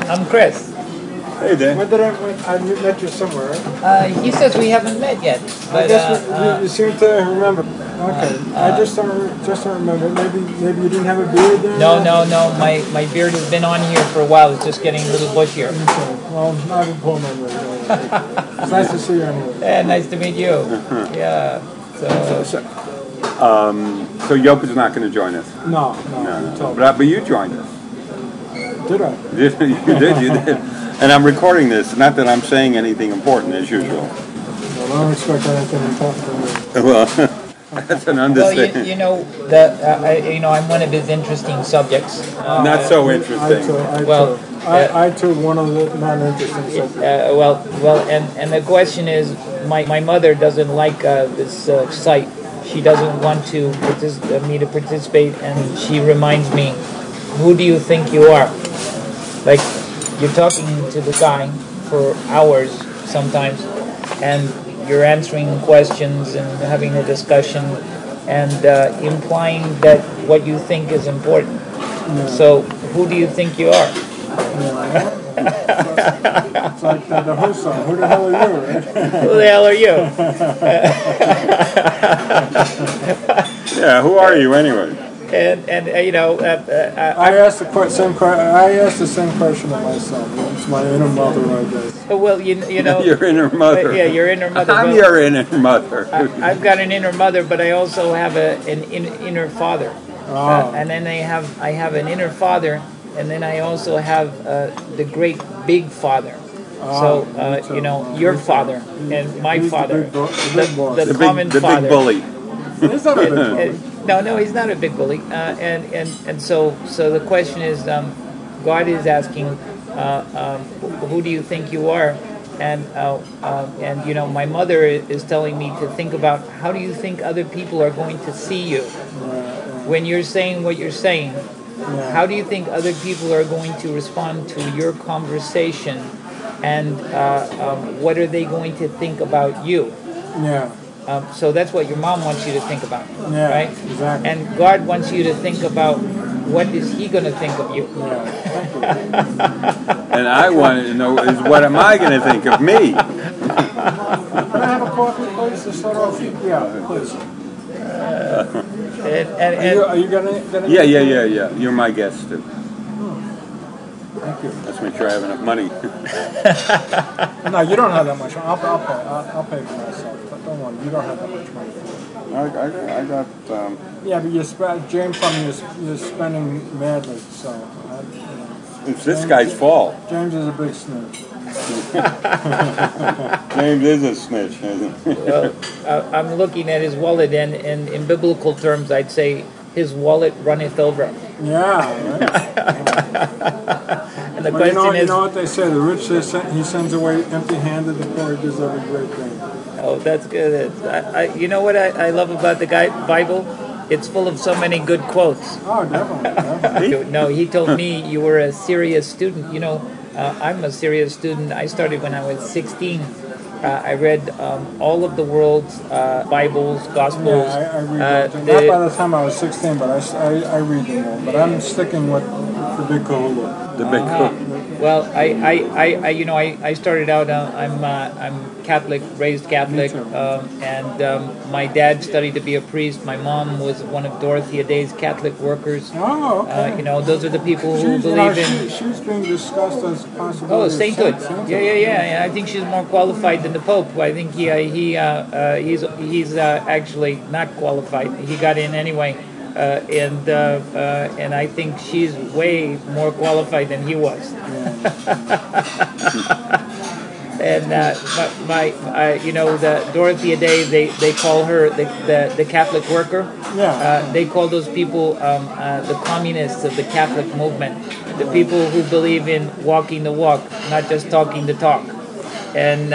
I'm Chris. Hey, Dan. When did I met you somewhere, right? He says we haven't met yet. But, I guess you seem to remember. Okay, I just don't remember. Maybe you didn't have a beard then? No. My beard has been on here for a while. It's just getting a little bushier. Okay. Well, I can pull my beard. It's nice to see you anyway. Yeah, nice to meet you. Yeah. So Yopa's not going to join us. No. But you joined us. Did I? You did. And I'm recording this. Not that I'm saying anything important as usual. Well, I don't expect anything important from you. Well, that's an understatement. Well, I'm one of his interesting subjects. Not so interesting. I too, one of the non-interesting subjects. And the question is, my mother doesn't like this site. She doesn't want me to participate, and she reminds me, who do you think you are? Like, you're talking to the guy for hours sometimes, and you're answering questions and having a discussion and implying that what you think is important. Yeah. So, who do you think you are? It's like the Who song. Who the hell are you? Right? Who the hell are you? Yeah, who are you anyway? I asked the same question of myself. It's my inner mother, I guess. Well, you know. Your inner mother. Yeah, your inner mother. I'm your inner mother. I've got an inner mother, but I also have an inner father. Oh. And then I have an inner father, and then I also have the great big father. So your father and my father, the common father, big bully. He's not a big bully. No, he's not a big bully. And so the question is, God is asking, who do you think you are? And my mother is telling me to think about, how do you think other people are going to see you when you're saying what you're saying? Yeah. How do you think other people are going to respond to your conversation? And what are they going to think about you? Yeah. So that's what your mom wants you to think about, right? Exactly. And God wants you to think about, what is He going to think of you? Yeah. And I want to know is, what am I going to think of me? Can I have a coffee, please, to start off? Yeah, please. Are you gonna? Yeah. You're my guest too. Thank you. Let's make sure I have enough money. No, you don't have that much. I'll pay for myself. But don't worry, you don't have that much money. I got. Yeah, but James told me you're spending madly, so. It's this guy's fault. James is a big snitch. James is a snitch, isn't he? Well, I'm looking at his wallet, and in biblical terms, I'd say his wallet runneth over. Yeah, right. And the question is, you know what they say: the rich he sends away empty-handed, the poor he gives every great thing. Oh, that's good. You know what I love about the Bible? It's full of so many good quotes. Oh, definitely. No, he told me you were a serious student. I'm a serious student. I started when I was 16. I read all of the world's Bibles, Gospels. Yeah, I read them. Not by the time I was 16, but I read them all. But I'm sticking with the Big Kahuna. The Big Kahuna. Well, I started out. I'm Catholic, raised Catholic, and my dad studied to be a priest. My mom was one of Dorothea Day's Catholic workers. Oh, okay. Those are the people who believe in. She's being discussed as possibly. Oh, sainthood. Yeah. I think she's more qualified than the Pope. I think he's actually not qualified. He got in anyway. And I think she's way more qualified than he was. And the Dorothea Day, they call her the Catholic worker. Yeah. They call those people the communists of the Catholic movement, the people who believe in walking the walk, not just talking the talk. And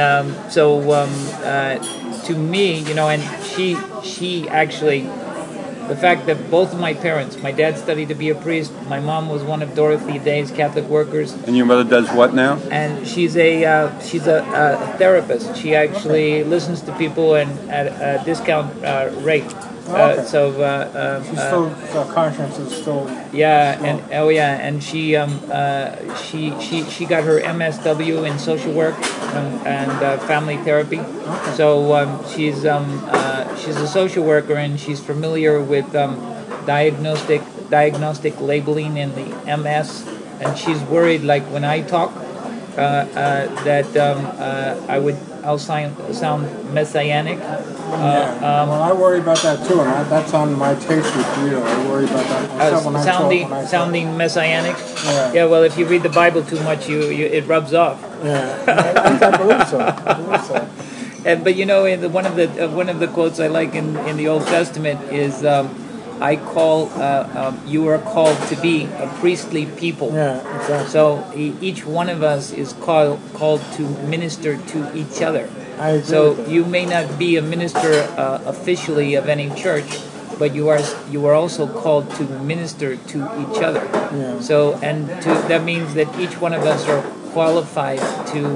to me, and she actually. The fact that both of my parents, my dad studied to be a priest, my mom was one of Dorothy Day's Catholic workers. And your mother does what now? And she's a therapist. She actually listens to people and at a discount rate. Okay. So She's still, her conscience is still. yeah, strong. and she got her MSW in social work and family therapy. Okay. So she's a social worker and she's familiar with diagnostic labeling in the MS, and she's worried like when I talk that I'll sound messianic. Yeah. Well, I worry about that too, and that's on my taste with Guido. I worry about that myself when I talk. When I sounding messianic. Yeah. Yeah. Well, if you read the Bible too much, you it rubs off. Yeah. I believe so. I believe so. And but you know, in one of the quotes I like in the Old Testament is, you are called to be a priestly people. Yeah, exactly. So each one of us is called to minister to each other. I agree So with that. you may not be a minister officially of any church, but you are also called to minister to each other. Yeah. So that means that each one of us are qualified to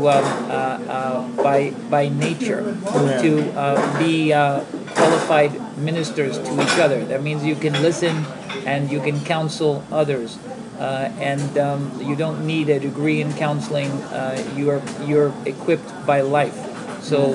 by nature to be qualified ministers to each other. That means you can listen and you can counsel others, and you don't need a degree in counseling. You're equipped by life. So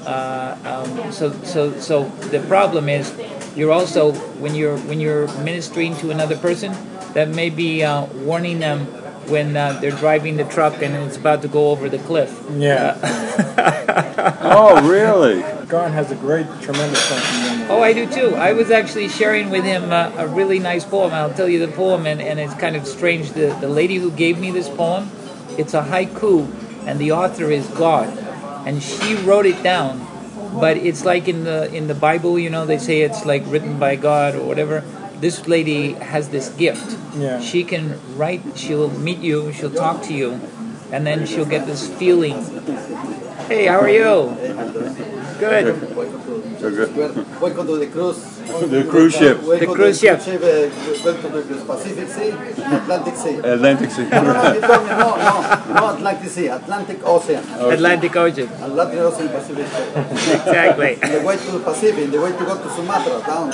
so the problem is you're also when you're ministering to another person, that may be warning them when they're driving the truck and it's about to go over the cliff. Yeah. Oh, really? God has a great, tremendous sense of humor. Oh, I do too. I was actually sharing with him a really nice poem. I'll tell you the poem, and it's kind of strange. The lady who gave me this poem, it's a haiku, and the author is God, and she wrote it down. But it's like in the Bible, you know, they say it's like written by God or whatever. This lady has this gift. Yeah. She can write. She'll meet you. She'll talk to you, and then she'll get this feeling. Hey, how are you? Good. So good. Welcome to the cruise. The cruise ship. The cruise ship. Welcome to the Pacific Sea and Atlantic Sea. Atlantic Sea. No, you told me, no, Atlantic Sea, Atlantic Ocean. Atlantic Ocean. Atlantic Ocean, Pacific Sea. Exactly. The way to the Pacific, the way to go to Sumatra, down.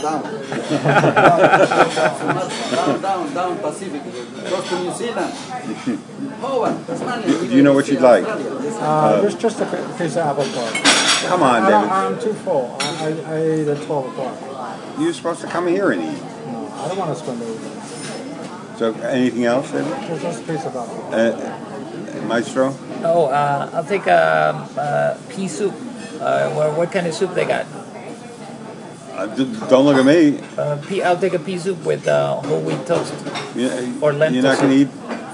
Sumatra, down, Pacific. Cross to New Zealand. Hobart, Tasmania. Do you know what you'd like? There's just a piece of apple pie. Come on, David. I'm too full. I ate at 12 o'clock. You're supposed to come here and eat. No, I don't want to spend everything. So, anything else, David? There's just a piece of apple. Maestro? Oh, I'll take a pea soup. What kind of soup they got? Don't look at me. I'll take a pea soup with whole wheat toast. Or lentil You're not going to eat?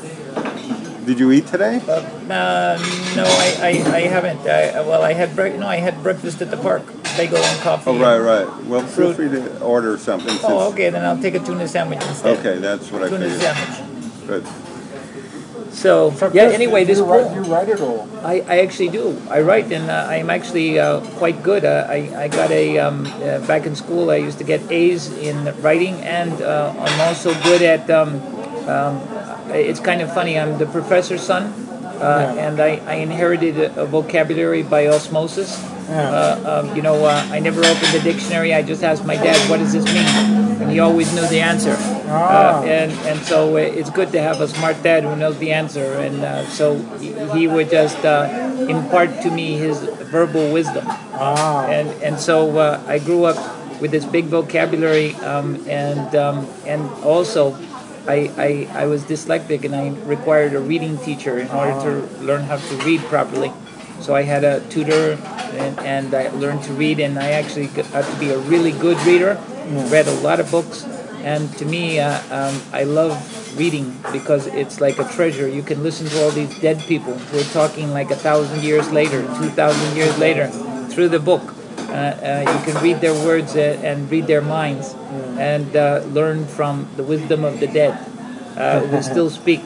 Did you eat today? No, I haven't. I had breakfast at the park. Bagel and coffee. Oh, right. Well, feel Fruit. free to order something. Oh, okay. Then I'll take a tuna sandwich instead. Okay, that's what I Tuna figured. sandwich. Good. So Except yeah. this, Anyway, this you poem. write it all. I actually do. I write, and I'm actually quite good. I got back in school. I used to get A's in writing, and I'm also good at. It's kind of funny. I'm the professor's son, and I inherited a vocabulary by osmosis. Yeah. I never opened the dictionary. I just asked my dad, "What does this mean?" And he always knew the answer. And so it's good to have a smart dad who knows the answer. And so he would just impart to me his verbal wisdom. And so I grew up with this big vocabulary, and also I was dyslexic, and I required a reading teacher in order to learn how to read properly. So I had a tutor, and I learned to read, and I actually got to be a really good reader. Read a lot of books, and to me, I love reading because it's like a treasure. You can listen to all these dead people who are talking like 1,000 years later, 2,000 years later, through the book. You can read their words and read their minds, and learn from the wisdom of the dead, who still speak.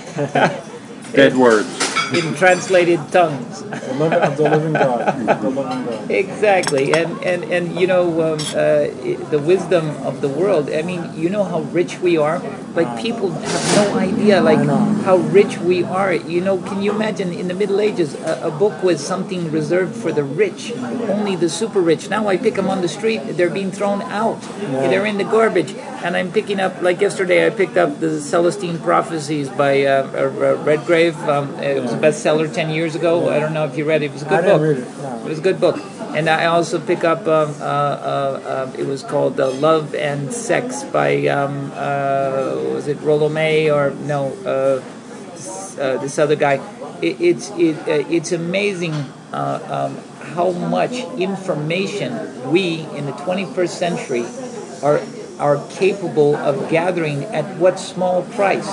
Dead words. In translated tongues. The living God. The living God. Exactly, and the wisdom of the world. I mean, you know how rich we are. Like people have no idea, like how rich we are. You know, can you imagine in the Middle Ages, a book was something reserved for the rich, only the super rich. Now I pick them on the street; they're being thrown out. They're in the garbage. And I'm picking up, like yesterday, I picked up the Celestine Prophecies by Redgrave. It was a bestseller 10 years ago. I don't know if you read it. It was a good book. I didn't read it. No. It was a good book. And I also pick up, it was called Love and Sex by, was it Rollo May or no, this other guy. It's amazing how much information we in the 21st century are capable of gathering at what small price.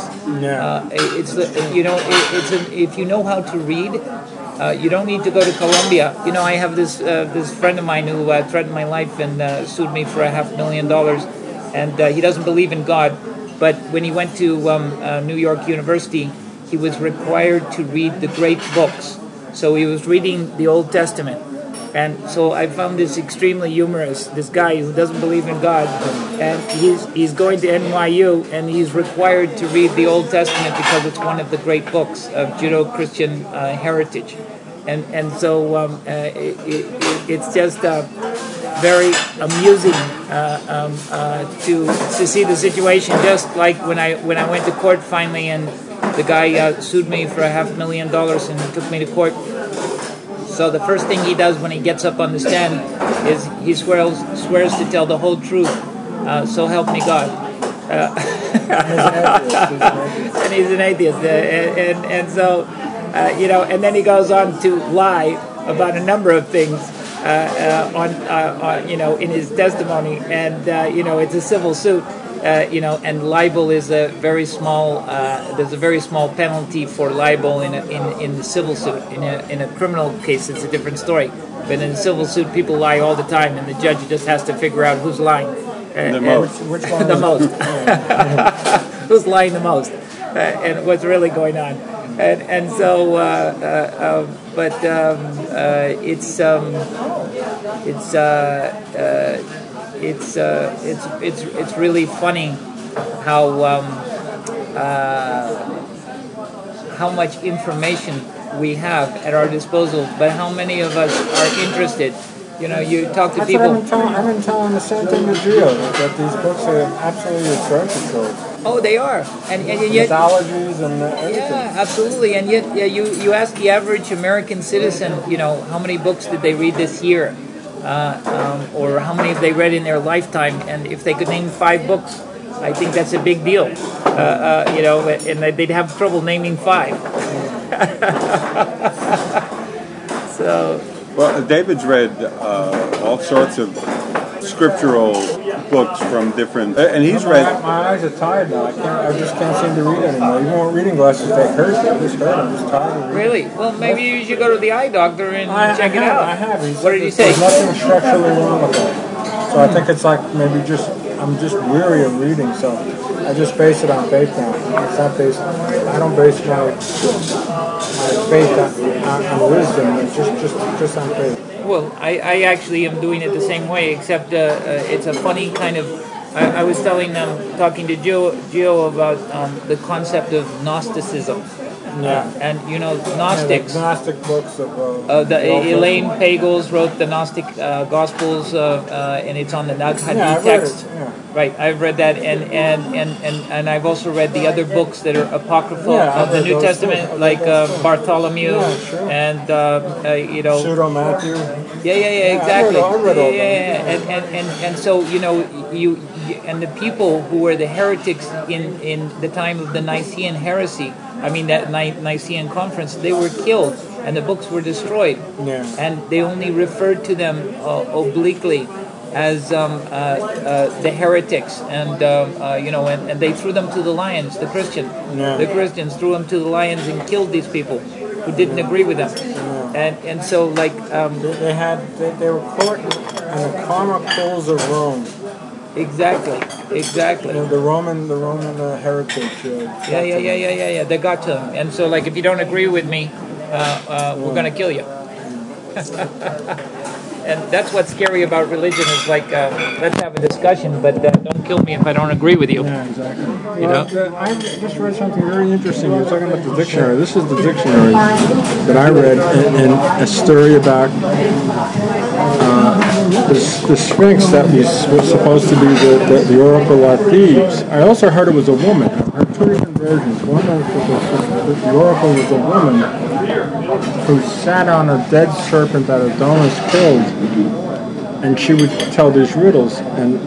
If you know how to read, you don't need to go to Colombia. You know, I have this friend of mine who threatened my life and sued me for $500,000, and he doesn't believe in God. But when he went to New York University, he was required to read the great books. So he was reading the Old Testament. And so I found this extremely humorous, this guy who doesn't believe in God, and he's going to NYU, and he's required to read the Old Testament because it's one of the great books of Judeo-Christian heritage. And so it's just very amusing to see the situation, just like when I went to court finally, and the guy sued me for $500,000 and took me to court. So the first thing he does when he gets up on the stand is he swears to tell the whole truth. So help me God. And he's an atheist. And so, and then he goes on to lie about a number of things in his testimony. And, it's a civil suit. And libel is a very small. There's a very small penalty for libel in the civil suit. In a criminal case, it's a different story. But in a civil suit, people lie all the time, and the judge just has to figure out who's lying. The most. Which one? The most. Who's lying the most, and what's really going on. And so, it's really funny how much information we have at our disposal, but how many of us are interested. You know, you talk to people. I've been telling the same thing to Gio, that these books are absolutely a treasure trove. Oh, they are, and yet mythologies and everything. Yeah, absolutely, and yet you ask the average American citizen, how many books did they read this year? Or how many have they read in their lifetime? And if they could name 5 books, I think that's a big deal. And they'd have trouble naming 5. So. Well, David's read all sorts of scriptural books from different, and he's read. My eyes are tired now. I just can't seem to read anymore. Even with reading glasses, they hurt. I just hurt. I'm just tired of reading. Really? Well, maybe you should go to the eye doctor and check it out. I have. What did he say? There's nothing structurally wrong with that. So I think it's like maybe I'm just weary of reading. So I just base it on faith now. It's not based. I don't base my faith on wisdom. It's just on faith. Well, I actually am doing it the same way, except it's a funny kind of. I was talking to Gio about the concept of Gnosticism. And Gnostics. The Gnostic books of Elaine Pagels wrote the Gnostic Gospels, and it's on the Nag Hammadi text. Right, I've read that, and I've also read the other books that are apocryphal of the New Testament, like Bartholomew and Pseudo Matthew. Yeah, exactly. I read all and so you and the people who were the heretics in the time of the Nicene heresy. I mean that Nicene conference, they were killed and the books were destroyed. And they only referred to them obliquely as the heretics, and and they threw them to the lions. The Christians threw them to the lions and killed these people who didn't agree with them. And so they were caught in the karma pools of Rome. Exactly. The Roman heritage. Yeah. They got to them, and so if you don't agree with me, we're going to kill you. And that's what's scary about religion is let's have a discussion, but don't kill me if I don't agree with you. Yeah, exactly. You know? I just read something very interesting. You're talking about the dictionary. This is the dictionary that I read in a story about the Sphinx that was supposed to be the Oracle at Thebes. I also heard it was a woman. I heard two different versions. One was that the Oracle was a woman who sat on a dead serpent that Adonis killed, and she would tell these riddles. And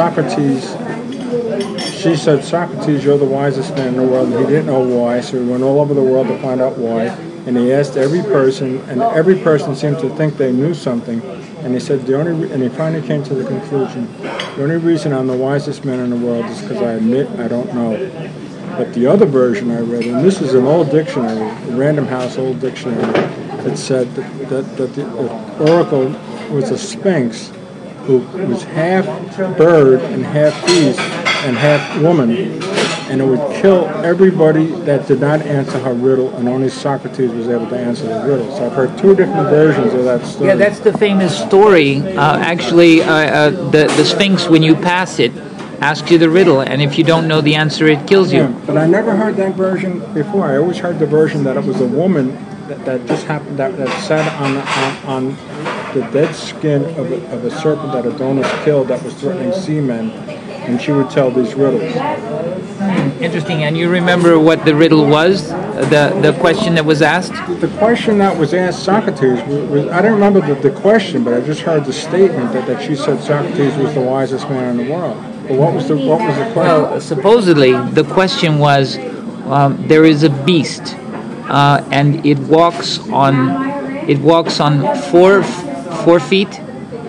she said, Socrates, you're the wisest man in the world. And he didn't know why, so he went all over the world to find out why. And he asked every person, and every person seemed to think they knew something. And he said, and he finally came to the conclusion, the only reason I'm the wisest man in the world is because I admit I don't know. But the other version I read, and this is an old dictionary, a Random House old dictionary, it said that the Oracle was a Sphinx who was half bird and half beast and half woman, and it would kill everybody that did not answer her riddle, and only Socrates was able to answer the riddle. So I've heard two different versions of that story. Yeah, that's the famous story. The Sphinx, when you pass it, asks you the riddle, and if you don't know the answer, it kills you. Yeah, but I never heard that version before. I always heard the version that it was a woman that just happened that sat on the dead skin of a serpent that Adonis killed that was threatening seamen, and she would tell these riddles. Interesting. And you remember what the riddle was? The question that was asked? The question that was asked Socrates was I don't remember the question, but I just heard the statement that she said Socrates was the wisest man in the world. But what was the question? Well, supposedly the question was there is a beast, and it walks on 4 feet.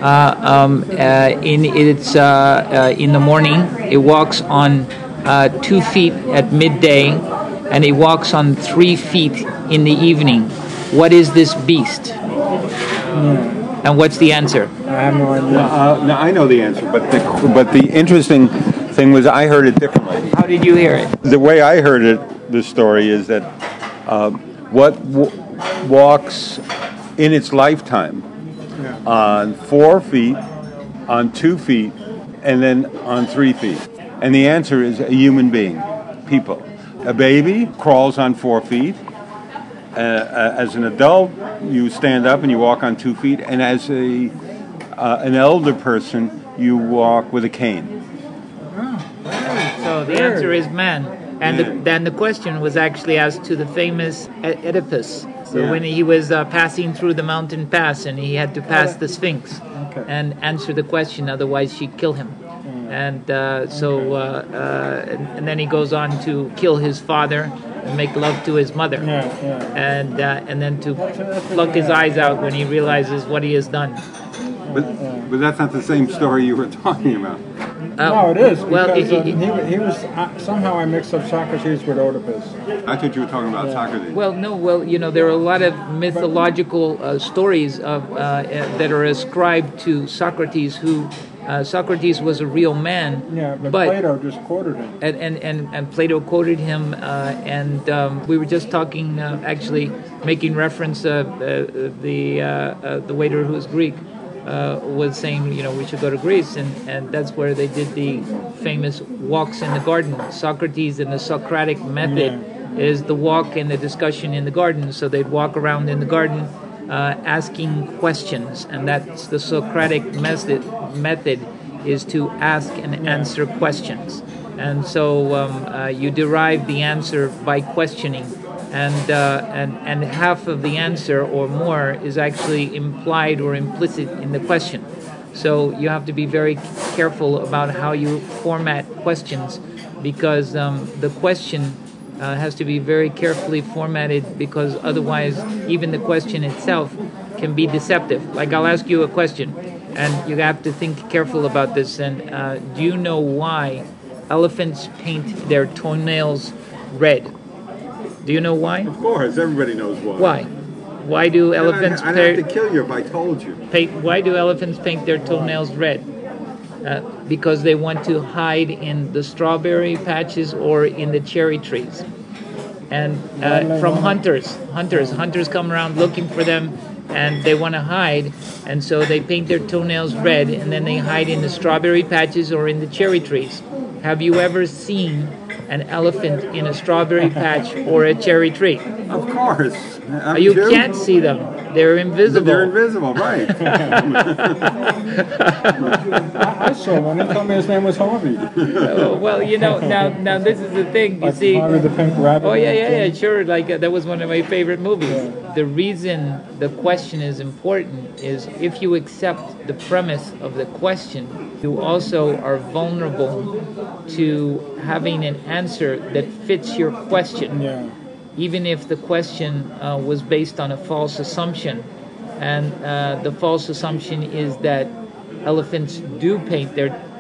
In the morning, it walks on 2 feet at midday, and it walks on 3 feet in the evening. What is this beast? And what's the answer? I have no idea. No, I know the answer, but the interesting thing was I heard it differently. How did you hear it? The way I heard it, the story is that what walks in its lifetime on 4 feet, on 2 feet, and then on 3 feet. And the answer is a human being, people. A baby crawls on 4 feet. As an adult, you stand up and you walk on 2 feet. And as an elder person, you walk with a cane. So the answer is man. And then the question was actually asked to the famous Oedipus. So when he was passing through the mountain pass, and he had to pass the Sphinx and answer the question, otherwise she'd kill him. And and then he goes on to kill his father and make love to his mother, and then to pluck his eyes out when he realizes what he has done. But that's not the same story you were talking about. No, it is. Well, because he was somehow I mixed up Socrates with Oedipus. I thought you were talking about Socrates. Well, no. Well, there are a lot of mythological stories that are ascribed to Socrates, who Socrates was a real man. Yeah, but Plato just quoted him. And Plato quoted him, and we were just talking, actually making reference. The waiter who is Greek was saying, we should go to Greece, and that's where they did the famous walks in the garden. Socrates and the Socratic method is the walk and the discussion in the garden. So they'd walk around in the garden asking questions, and that's the Socratic method is to ask and answer questions. And so you derive the answer by questioning. And half of the answer or more is actually implied or implicit in the question. So you have to be very careful about how you format questions, because the question has to be very carefully formatted, because otherwise even the question itself can be deceptive. Like I'll ask you a question, and you have to think careful about this. And do you know why elephants paint their toenails red? Do you know why? Of course, everybody knows why. Why? Why do elephants? I'd have to kill you if I told you. Why do elephants paint their toenails red? Because they want to hide in the strawberry patches or in the cherry trees. And from hunters come around looking for them, and they want to hide, and so they paint their toenails red, and then they hide in the strawberry patches or in the cherry trees. Have you ever seen an elephant in a strawberry patch or a cherry tree? Of course. You can't see them. They're invisible. They're invisible, right. I saw one. He told me his name was Harvey. Well, now this is the thing. You Like see, Harvey the Pink Rabbit. oh yeah, sure. Like that was one of my favorite movies. Yeah. The reason the question is important is if you accept the premise of the question, you also are vulnerable to having an answer that fits your question. Yeah. Even if the question was based on a false assumption, and the false assumption is that elephants do paint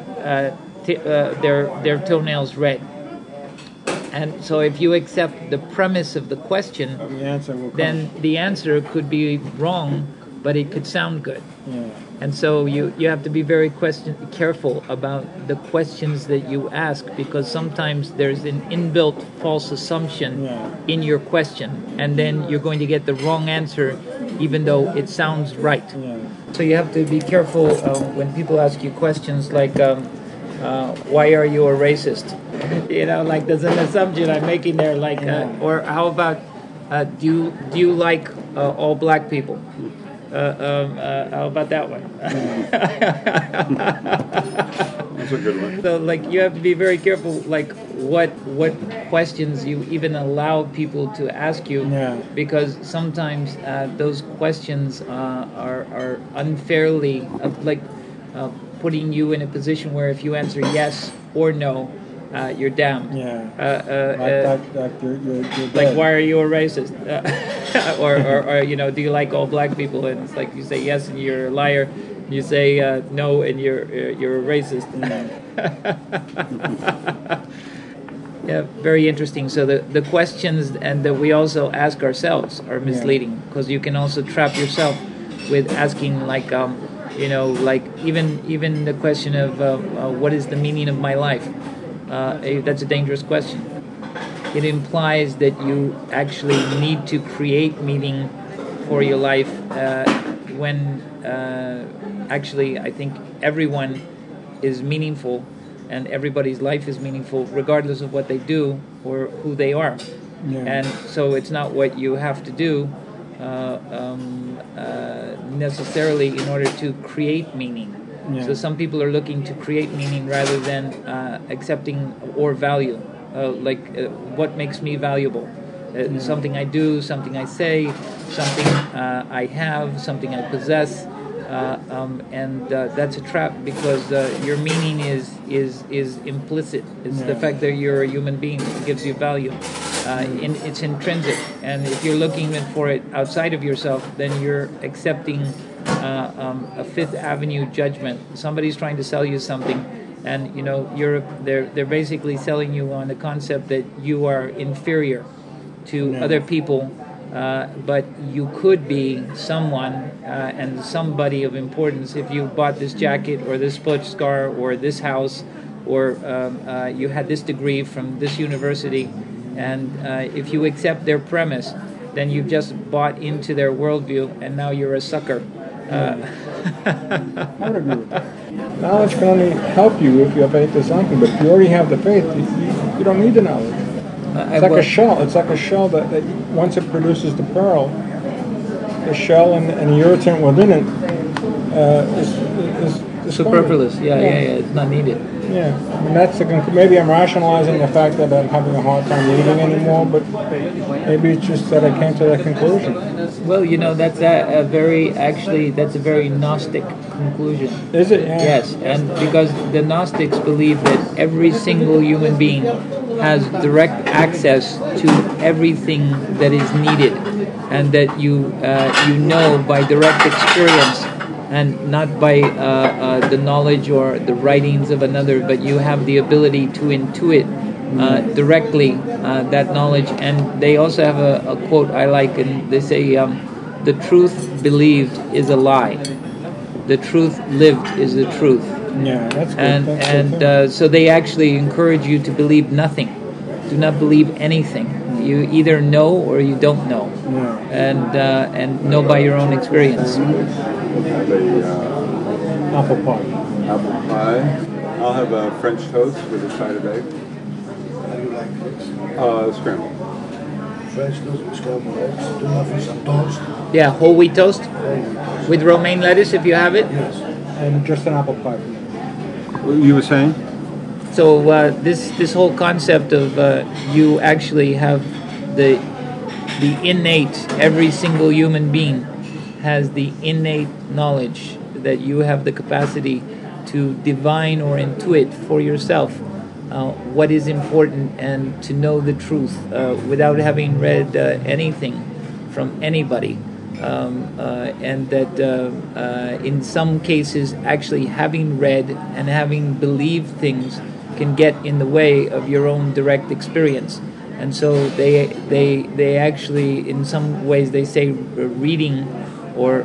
their toenails red. And so, if you accept the premise of the question, The answer will come. then the answer could be wrong, but it could sound good. Yeah. And so you have to be very careful about the questions that you ask, because sometimes there's an inbuilt false assumption Yeah. in your question, and then you're going to get the wrong answer even though it sounds right. Yeah. So you have to be careful when people ask you questions like, why are you a racist? Like there's an assumption I'm making there, like, or how about, do you like all black people? How about that one? That's a good one. So, like, you have to be very careful, like, what questions you even allow people to ask you, Yeah. because sometimes those questions are unfairly, putting you in a position where if you answer yes or no, you're damned. Yeah. You're Like, dead. why are you a racist? or do you like all black people? And it's like you say yes and you're a liar. You say no and you're a racist. Yeah, very interesting. So the questions and that we also ask ourselves are misleading, because you can also trap yourself with asking like even the question of what is the meaning of my life. That's a dangerous question. It implies that you actually need to create meaning for your life when actually I think everyone is meaningful and everybody's life is meaningful regardless of what they do or who they are. Yeah. And so it's not what you have to do necessarily in order to create meaning. Yeah. So some people are looking to create meaning rather than accepting or value. What makes me valuable? Something I do, something I say, something I have, something I possess, and that's a trap, because your meaning is implicit. It's the fact that you're a human being that gives you value. It's intrinsic, and if you're looking for it outside of yourself, then you're accepting a Fifth Avenue judgment. Somebody's trying to sell you something, and they're basically selling you on the concept that you are inferior to other people, but you could be someone and somebody of importance if you bought this jacket or this sports car or this house, or you had this degree from this university, and if you accept their premise, then you've just bought into their worldview, and now you're a sucker. I would agree with that. Knowledge can only help you if you have faith in something, but if you already have the faith, you don't need the knowledge. It's like a shell. It's like a shell that once it produces the pearl, the shell and the irritant within it is Superfluous. Yeah. It's not needed. Yeah, I mean that's maybe I'm rationalizing the fact that I'm having a hard time reading anymore, but maybe it's just that I came to that conclusion. Well, that's a very Gnostic conclusion. Is it? Yeah. Yes, and because the Gnostics believe that every single human being has direct access to everything that is needed, and that you know by direct experience, and not by the knowledge or the writings of another, but you have the ability to intuit directly that knowledge. And they also have a quote I like, and they say, the truth believed is a lie. The truth lived is the truth. Yeah, that's good. And so they actually encourage you to believe nothing. Do not believe anything. you either know or you don't know, and know by your own experience. Have a Apple pie. apple pie. I'll have a French toast with a side of egg. How do you like eggs? Scrambled. French toast with scrambled eggs. Do you have some toast? Yeah, whole wheat toast with romaine lettuce if you have it. Yes. And just an apple pie for me. What you were saying? So this whole concept of you actually have the innate, every single human being has the innate knowledge that you have the capacity to divine or intuit for yourself what is important and to know the truth without having read anything from anybody. And that in some cases actually having read and having believed things can get in the way of your own direct experience. And so they actually, in some ways, they say reading or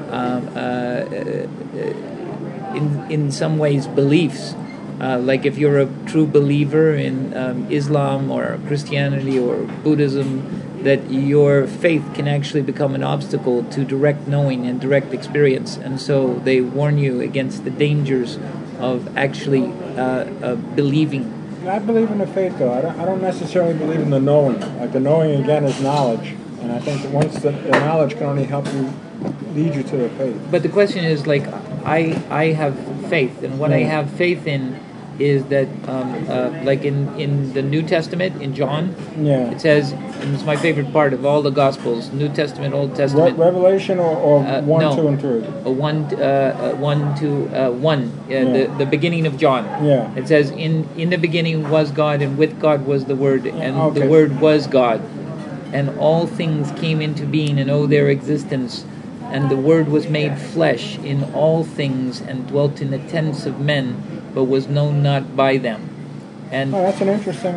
in some ways beliefs. Like if you're a true believer in Islam or Christianity or Buddhism, that your faith can actually become an obstacle to direct knowing and direct experience. And so they warn you against the dangers of actually believing. I believe in the faith, though. I don't necessarily believe in the knowing. Like the knowing, again, is knowledge. And I think that once the knowledge can only help you, lead you to the faith. But the question is, like, I have faith, and what I have faith in is that, like in the New Testament, in John, it says, and it's my favorite part of all the Gospels, New Testament, Old Testament. Revelation or 1, no. 2, and 3? 1 to 1, the beginning of John. Yeah. It says, in the beginning was God, and with God was the Word, and the Okay. Word was God. And all things came into being and owe their existence. And the Word was made flesh in all things and dwelt in the tents of men, but was known not by them. And that's an interesting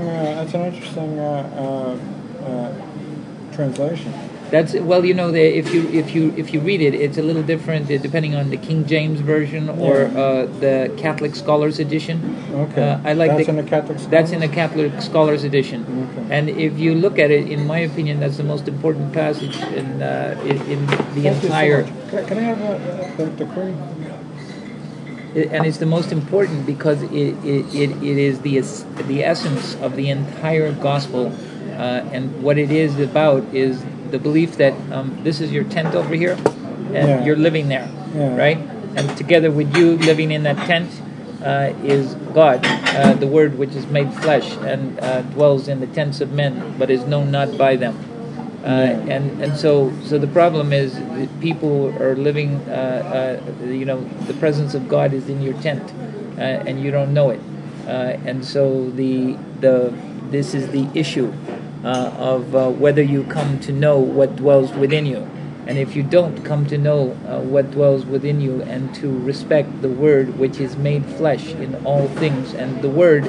translation. that's, well, you know, if you read it, it's a little different depending on the King James version or the Catholic Scholars Edition. Okay. I like that's in the Catholic Scholars? That's in the Catholic Scholars Edition. Okay. And if you look at it, in my opinion, that's the most important passage in the Thank you so entire. much. Can I have the cream? And it's the most important because it is the essence of the entire gospel, and what it is about is the belief that this is your tent over here, and you're living there, right? And together with you living in that tent is God, the Word which is made flesh and dwells in the tents of men, but is known not by them. And so the problem is that people are living, the presence of God is in your tent, and you don't know it. And so this is the issue of whether you come to know what dwells within you. And if you don't come to know what dwells within you and to respect the Word which is made flesh in all things, and the Word,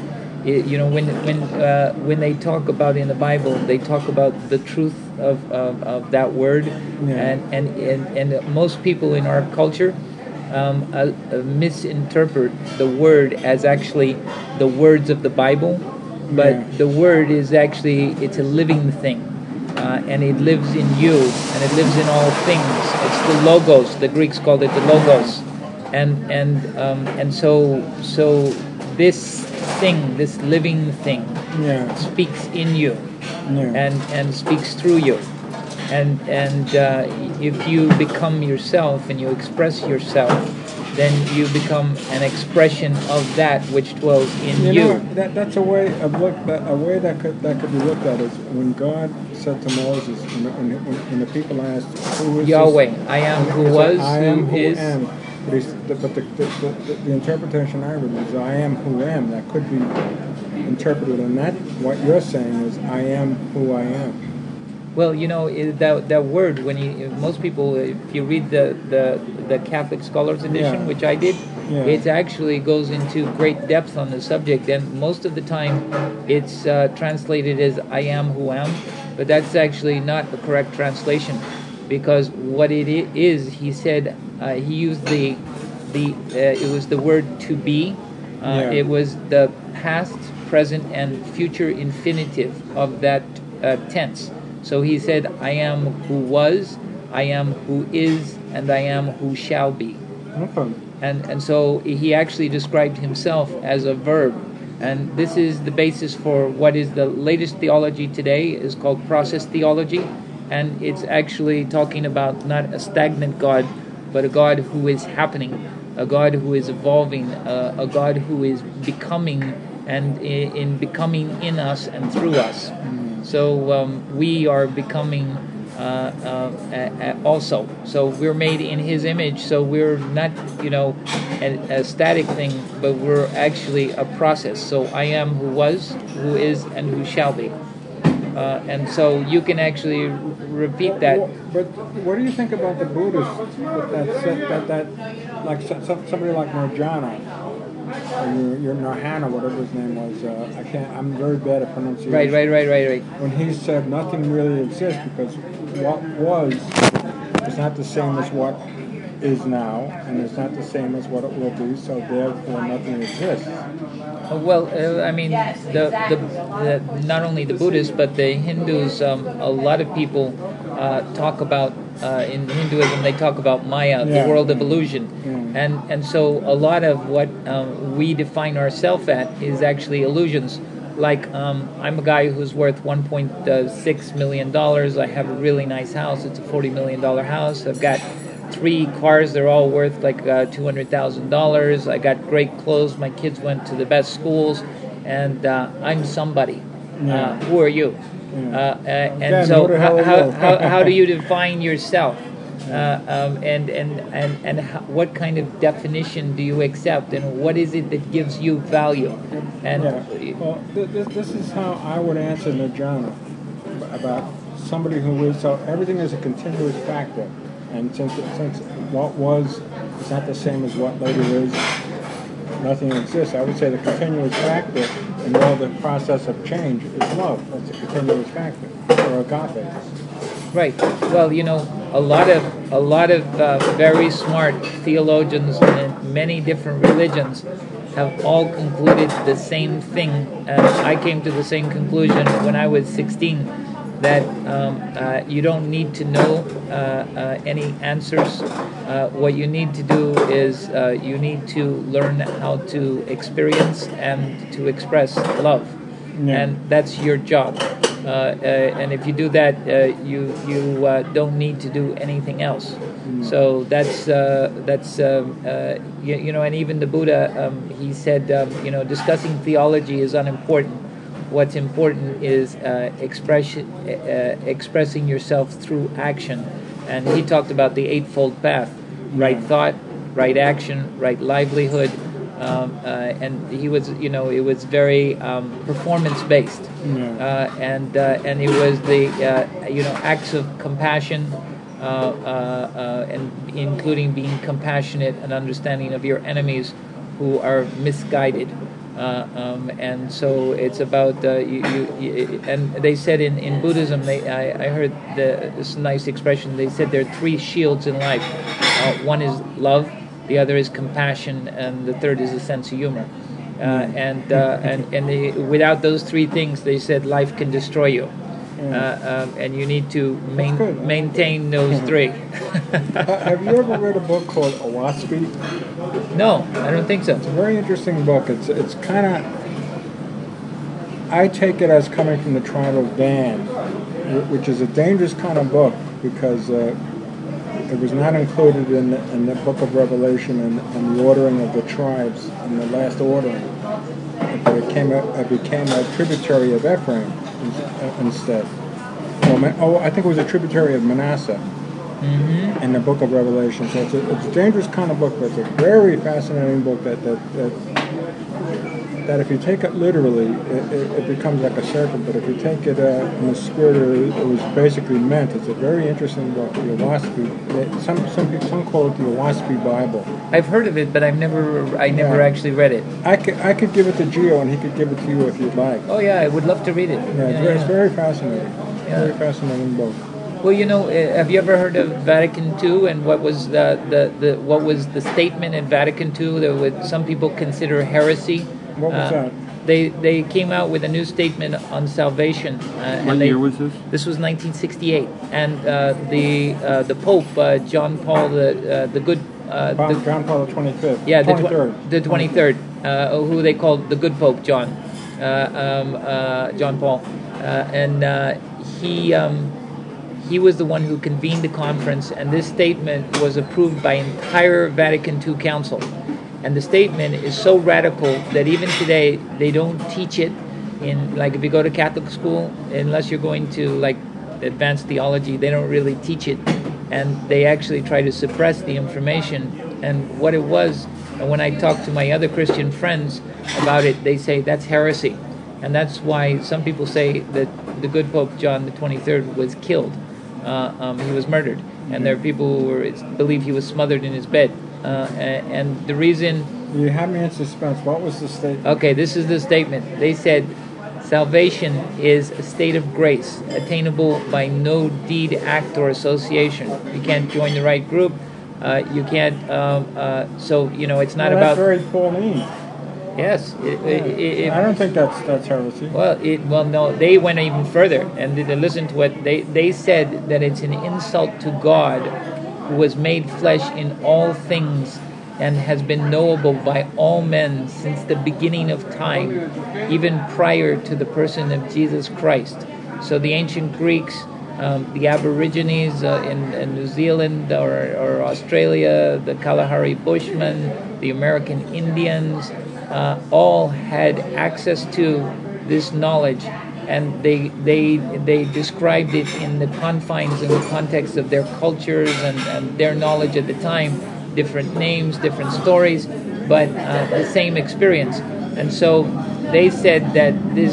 when they talk about in the Bible, they talk about the truth of that word, and most people in our culture misinterpret the word as actually the words of the Bible, but the word is actually, it's a living thing, and it lives in you, and it lives in all things. It's the logos. The Greeks called it the logos, and so this thing, this living thing, speaks in you, and speaks through you, and if you become yourself and you express yourself, then you become an expression of that which dwells in you. That's a way that could be looked at is when God said to Moses, when the people asked, "Who is Yahweh? This? I am who was, I am who is." am. But the interpretation I read is I am who am. That could be interpreted, and that what you're saying is I am who I am. Well, that word, most people, if you read the Catholic Scholars Edition, which I did, it actually goes into great depth on the subject, and most of the time it's translated as I am who am, but that's actually not the correct translation, because what it is, he said, he used it was the word to be, it was the past, present, and future infinitive of that tense. So he said, I am who was, I am who is, and I am who shall be. Okay. And so he actually described himself as a verb. And this is the basis for what is the latest theology today, is called process theology. And it's actually talking about not a stagnant God, but a God who is happening, a God who is evolving, a God who is becoming, and in becoming in us and through us. So we are becoming also. So we're made in His image. So we're not, a static thing, but we're actually a process. So I am who was, who is, and who shall be. And so you can actually repeat that. But what do you think about the Buddhists that like somebody like Nirjana, or your Narhana, whatever his name was? I'm very bad at pronunciation. Right. When he said nothing really exists because what was is not the same as what is now, and it's not the same as what it will be. So therefore, nothing exists. Well, I mean, the not only the Buddhists but the Hindus. A lot of people talk about in Hinduism. They talk about Maya, the world of illusion, and so a lot of what we define ourselves at is actually illusions. Like I'm a guy who's worth $1.6 million. I have a really nice house. It's a $40 million house. I've got 3 cars. They're all worth like $200,000. I got great clothes. My kids went to the best schools, and I'm somebody. Who are you? And so how do you define yourself? And what kind of definition do you accept, and what is it that gives you value? And well, this is how I would answer Nirjana about somebody who is, so everything is a continuous factor, and since what was is not the same as what later is, nothing exists. I would say the continuous factor in all the process of change is love. That's a continuous factor, or agape. Right. Well, a lot of very smart theologians in many different religions have all concluded the same thing. I came to the same conclusion when I was 16, that you don't need to know any answers. What you need to do is you need to learn how to experience and to express love, and that's your job. And if you do that, you don't need to do anything else. So that's and even the Buddha, he said, discussing theology is unimportant. What's important is expressing yourself through action. And he talked about the eightfold path: right thought, right action, right livelihood. And he was, it was very performance based, and it was the acts of compassion, and including being compassionate and understanding of your enemies who are misguided. And so it's about and they said in Buddhism, I heard this nice expression. They said there are 3 shields in life. One is love, the other is compassion, and the third is a sense of humor. Without those 3 things, they said life can destroy you, and you need to maintain those 3. Have you ever read a book called Oahspe? No, I don't think so. It's a very interesting book. It's kind of, I take it as coming from the tribe of Dan, which is a dangerous kind of book because it was not included in the book of Revelation and the ordering of the tribes in the last ordering. It became a tributary of Ephraim instead. I think it was a tributary of Manasseh in the book of Revelation. So it's a dangerous kind of book, but it's a very fascinating book that if you take it literally, it becomes like a serpent. But if you take it in the spirit it was basically meant, it's a very interesting book. The Oahspe. Some call it the Oahspe Bible. I've heard of it, but I never actually read it. I could give it to Gio, and he could give it to you if you'd like. Oh yeah, I would love to read it. It's very fascinating. Very fascinating book. Well, have you ever heard of Vatican II and what was the what was the statement in Vatican II that some people consider heresy? What was that? they came out with a new statement on salvation. What year was this? This was 1968, and the Pope John Paul the Good. John Paul the 25th. Yeah, 23rd. the 23rd, who they called the Good Pope John, John Paul, and he was the one who convened the conference, and this statement was approved by entire Vatican II Council. And the statement is so radical that even today they don't teach it in, like, if you go to Catholic school, unless you're going to like advanced theology, they don't really teach it, and they actually try to suppress the information. And what it was, and when I talk to my other Christian friends about it, they say that's heresy. And that's why some people say that the good Pope John the 23rd was killed. He was murdered. And there are people who believe he was smothered in his bed. And the reason... You have me in suspense. What was the statement? Okay, this is the statement. They said, salvation is a state of grace, attainable by no deed, act, or association. You can't join the right group. You can't... so, you know, it's not about... That's very Pauline. Yes. I don't think that's heresy. Well, no, they went even further, and they listened to what they said, that it's an insult to God, who was made flesh in all things and has been knowable by all men since the beginning of time, even prior to the person of Jesus Christ. So the ancient Greeks, the Aborigines in New Zealand or Australia, the Kalahari Bushmen, the American Indians, all had access to this knowledge, and they described it in the confines and the context of their cultures and their knowledge at the time, different names, different stories, but the same experience. And so they said that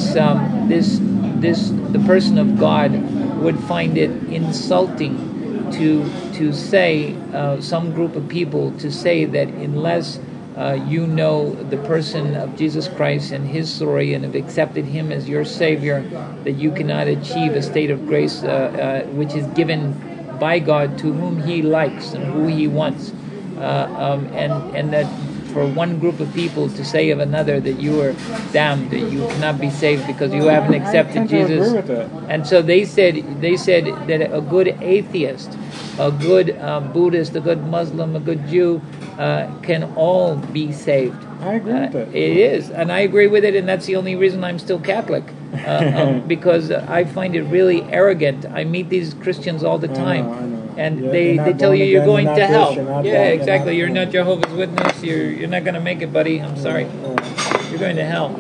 the person of God would find it insulting to say, some group of people to say that unless you know the person of Jesus Christ and his story and have accepted him as your Savior, that you cannot achieve a state of grace which is given by God to whom he likes and who he wants. And that for one group of people to say of another that you are damned, that you cannot be saved because you haven't accepted Jesus. Agree with that. And so they said that a good atheist, a good Buddhist, a good Muslim, a good Jew can all be saved. I agree with that. It is, and I agree with it, and that's the only reason I'm still Catholic, because I find it really arrogant. I meet these Christians all the time. I know. And Yeah, they you're not tell you born you're again, going you're to not hell. this, you're not Yeah, that, exactly. You're you're not Jehovah's Witness. You're not going to make it, buddy. I'm sorry. You're going to hell.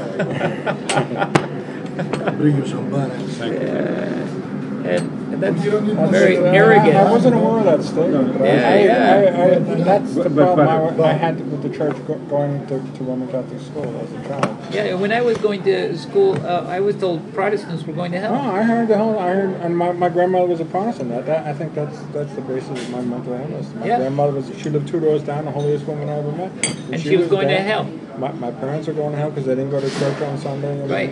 Bring you some butter. And that's very arrogant. I wasn't aware of that statement. But that's the problem I had with the church going to Roman Catholic school as a child. Yeah, when I was going to school, I was told Protestants were going to hell. Oh, I heard, and my grandmother was a Protestant. I think that's the basis of my mental illness. My grandmother she lived 2 doors down, the holiest woman I ever met. And she was going to hell. My parents are going to hell because they didn't go to church on Sunday. Right.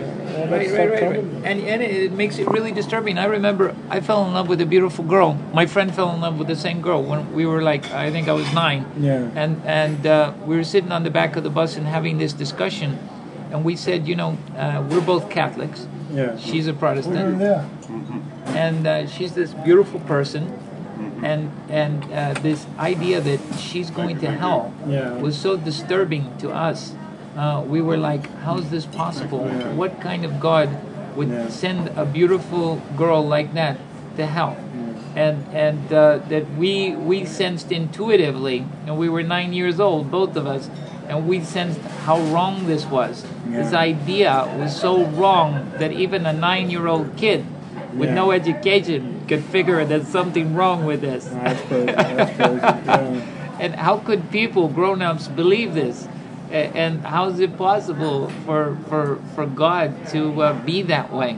And it makes it really disturbing. I remember I fell in love with a beautiful girl. My friend fell in love with the same girl when we were like, I think I was 9. Yeah. And we were sitting on the back of the bus and having this discussion, and we said, we're both Catholics. Yeah. She's a Protestant. Yeah. And she's this beautiful person. And this idea that she's going to hell was so disturbing to us. We were like, how is this possible? Yeah. What kind of God would send a beautiful girl like that to hell? And that we sensed intuitively, and we were 9 years old, both of us, and we sensed how wrong this was. This idea was so wrong that even a 9-year-old kid with no education could figure there's something wrong with this. That's crazy. Yeah. And how could people, grown-ups, believe this? And how is it possible for God to be that way?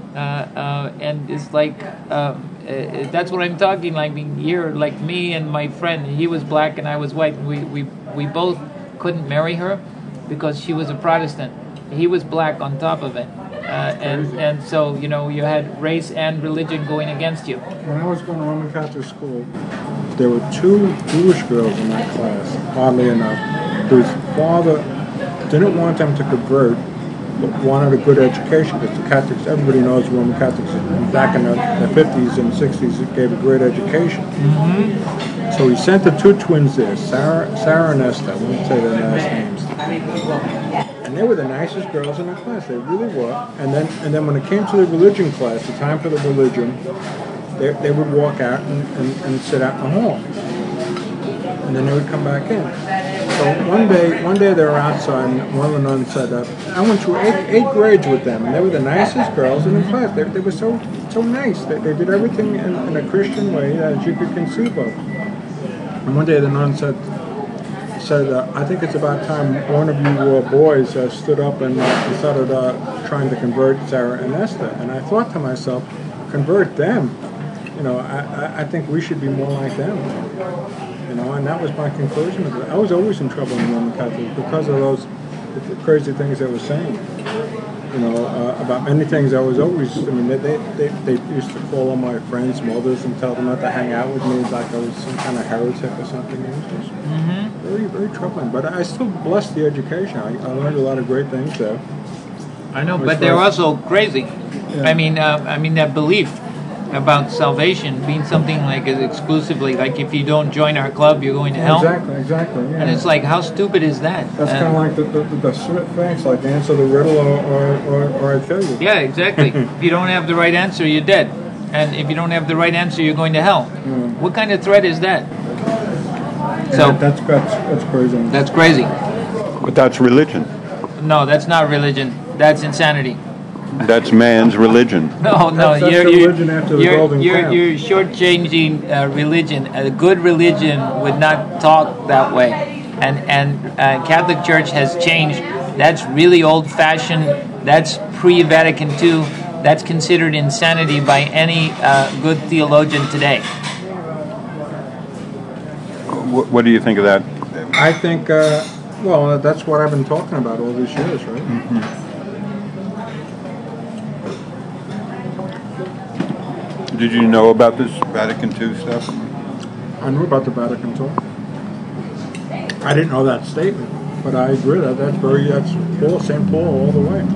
And it's like, that's what I'm talking like here, like me and my friend. He was black and I was white. We both couldn't marry her because she was a Protestant. He was black on top of it. And so, you had race and religion going against you. When I was going to Roman Catholic school, there were 2 Jewish girls in that class, oddly enough, whose father didn't want them to convert wanted a good education, because the Catholics, everybody knows Roman Catholics back in the 50s and 60s gave a great education. So he sent the two twins there, Sarah and Esther. I won't say their last names. And they were the nicest girls in the class. They really were. And then when it came to the religion class, the time for the religion, they would walk out and sit out in the hall. And then they would come back in. So one day they were outside, and one of the nuns said, I went through eight grades with them, and they were the nicest girls in the class. They were so nice. They did everything in a Christian way as you could conceive of. And one day the nun said, I think it's about time one of you boys stood up and started trying to convert Sarah and Esther. And I thought to myself, convert them? I think we should be more like them. And that was my conclusion. I was always in trouble in the Roman Catholic because of those crazy things they were saying. About many things. I was always, they used to call all my friends mothers and tell them not to hang out with me like I was some kind of heretic or something. It was just very, very troubling. But I still blessed the education. I learned a lot of great things there. I know, but they're also crazy. Yeah. I mean, that belief about salvation being something like exclusively, like if you don't join our club, you're going to hell. Exactly. Yeah. And it's like, how stupid is that? That's kind of like the things, like answer the riddle or I kill you. Yeah, exactly. If you don't have the right answer, you're dead. And if you don't have the right answer, you're going to hell. What kind of threat is that? Yeah, so that's crazy. That's crazy. But that's religion. No, that's not religion. That's insanity. That's man's religion. No, that's religion after the golden calf. You're shortchanging religion. A good religion would not talk that way. And Catholic Church has changed. That's really old-fashioned. That's pre-Vatican II. That's considered insanity by any good theologian today. What do you think of that? I think, that's what I've been talking about all these years, right? Mm-hmm. Did you know about this Vatican II stuff? I knew about the Vatican II. I didn't know that statement, but I agree that's Paul, St. Paul all the way.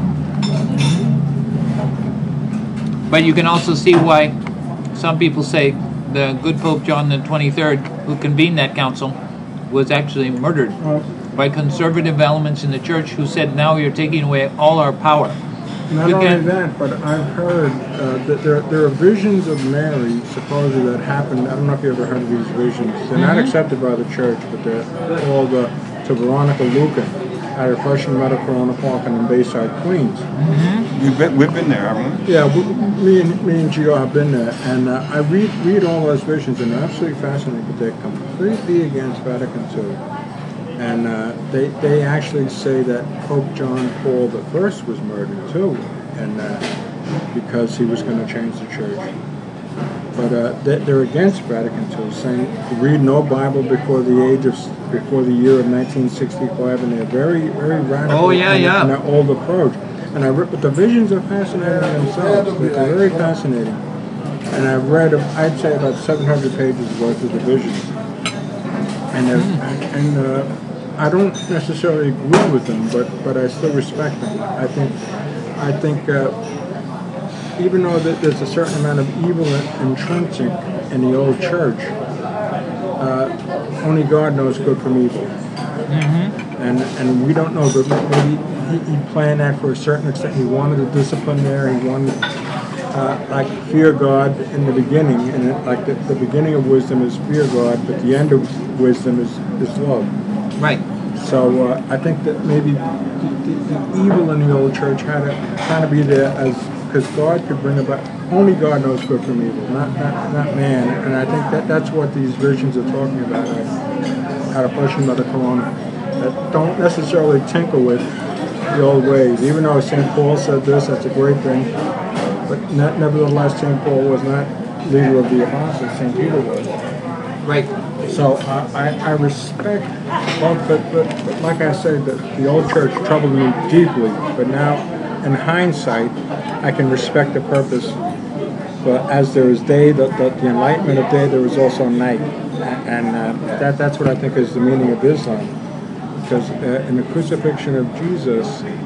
But you can also see why some people say the good Pope John the 23rd, who convened that council, was actually murdered by conservative elements in the church who said, now you're taking away all our power. Not only that, but I've heard that there are visions of Mary, supposedly, that happened. I don't know if you ever heard of these visions. They're not accepted by the church, but they're called to Veronica Lucan at her Flushing Meadow Corona Park in Bayside, Queens. We've been there, haven't we? Yeah, me and Gio have been there, and I read all those visions, and they're absolutely fascinating, but they're completely against Vatican II. And they actually say that Pope John Paul I was murdered too, and because he was going to change the church. But they're against Vatican II, saying read no Bible before the year of 1965, and they're very, very radical in their old approach. But the visions are fascinating themselves. They're very fascinating. And I've read, I'd say, about 700 pages worth of the visions. And I don't necessarily agree with them, but I still respect them. I think even though there's a certain amount of evil intrinsic in the old church, only God knows good from evil. And we don't know, but maybe he planned that for a certain extent. He wanted a discipline there. He wanted, fear God in the beginning. And the beginning of wisdom is fear God, but the end of wisdom is love. Right. So I think that maybe the evil in the old church had to be there because God could bring about. Only God knows good from evil, not man. And I think that's what these visions are talking about. Out of Flushing Meadow Corona, that don't necessarily tinker with the old ways. Even though St. Paul said this, that's a great thing. But nevertheless, St. Paul was not leader of the apostles. St. Peter was. Right. So I respect both, but like I said, the old church troubled me deeply. But now, in hindsight, I can respect the purpose. But as there is day, the enlightenment of day, there is also night, and that's what I think is the meaning of Islam. Because in the crucifixion of Jesus,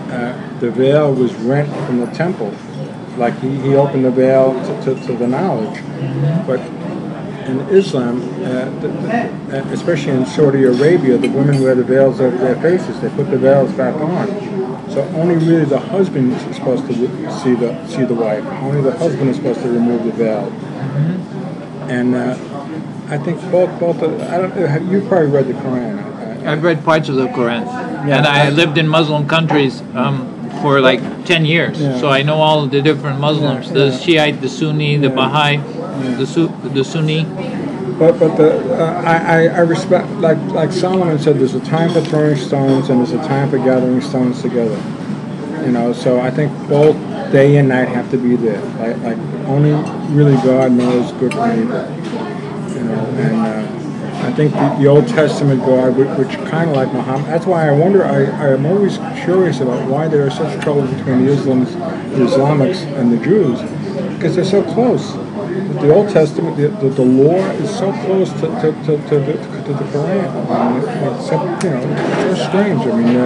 the veil was rent from the temple. Like he opened the veil to the knowledge. But in Islam, especially in Saudi Arabia, the women wear the veils over their faces. They put the veils back on. So only really the husband is supposed to see the wife. Only the husband is supposed to remove the veil. And I think both. You probably read the Quran. I've read parts of the Quran, and I lived in Muslim countries for like 10 years, so I know all of the different Muslims: the Shiite, the Sunni, the Baha'i, the Sunni. But I respect, like Solomon said, there's a time for throwing stones and there's a time for gathering stones together. So I think both day and night have to be there. Like only really God knows good from evil. And I think the Old Testament God, which kind of like Muhammad, that's why I wonder, I'm always curious about why there is such trouble between the Islamics and the Jews, because they're so close. The Old Testament, the law is so close to the Quran. It's so strange. I mean,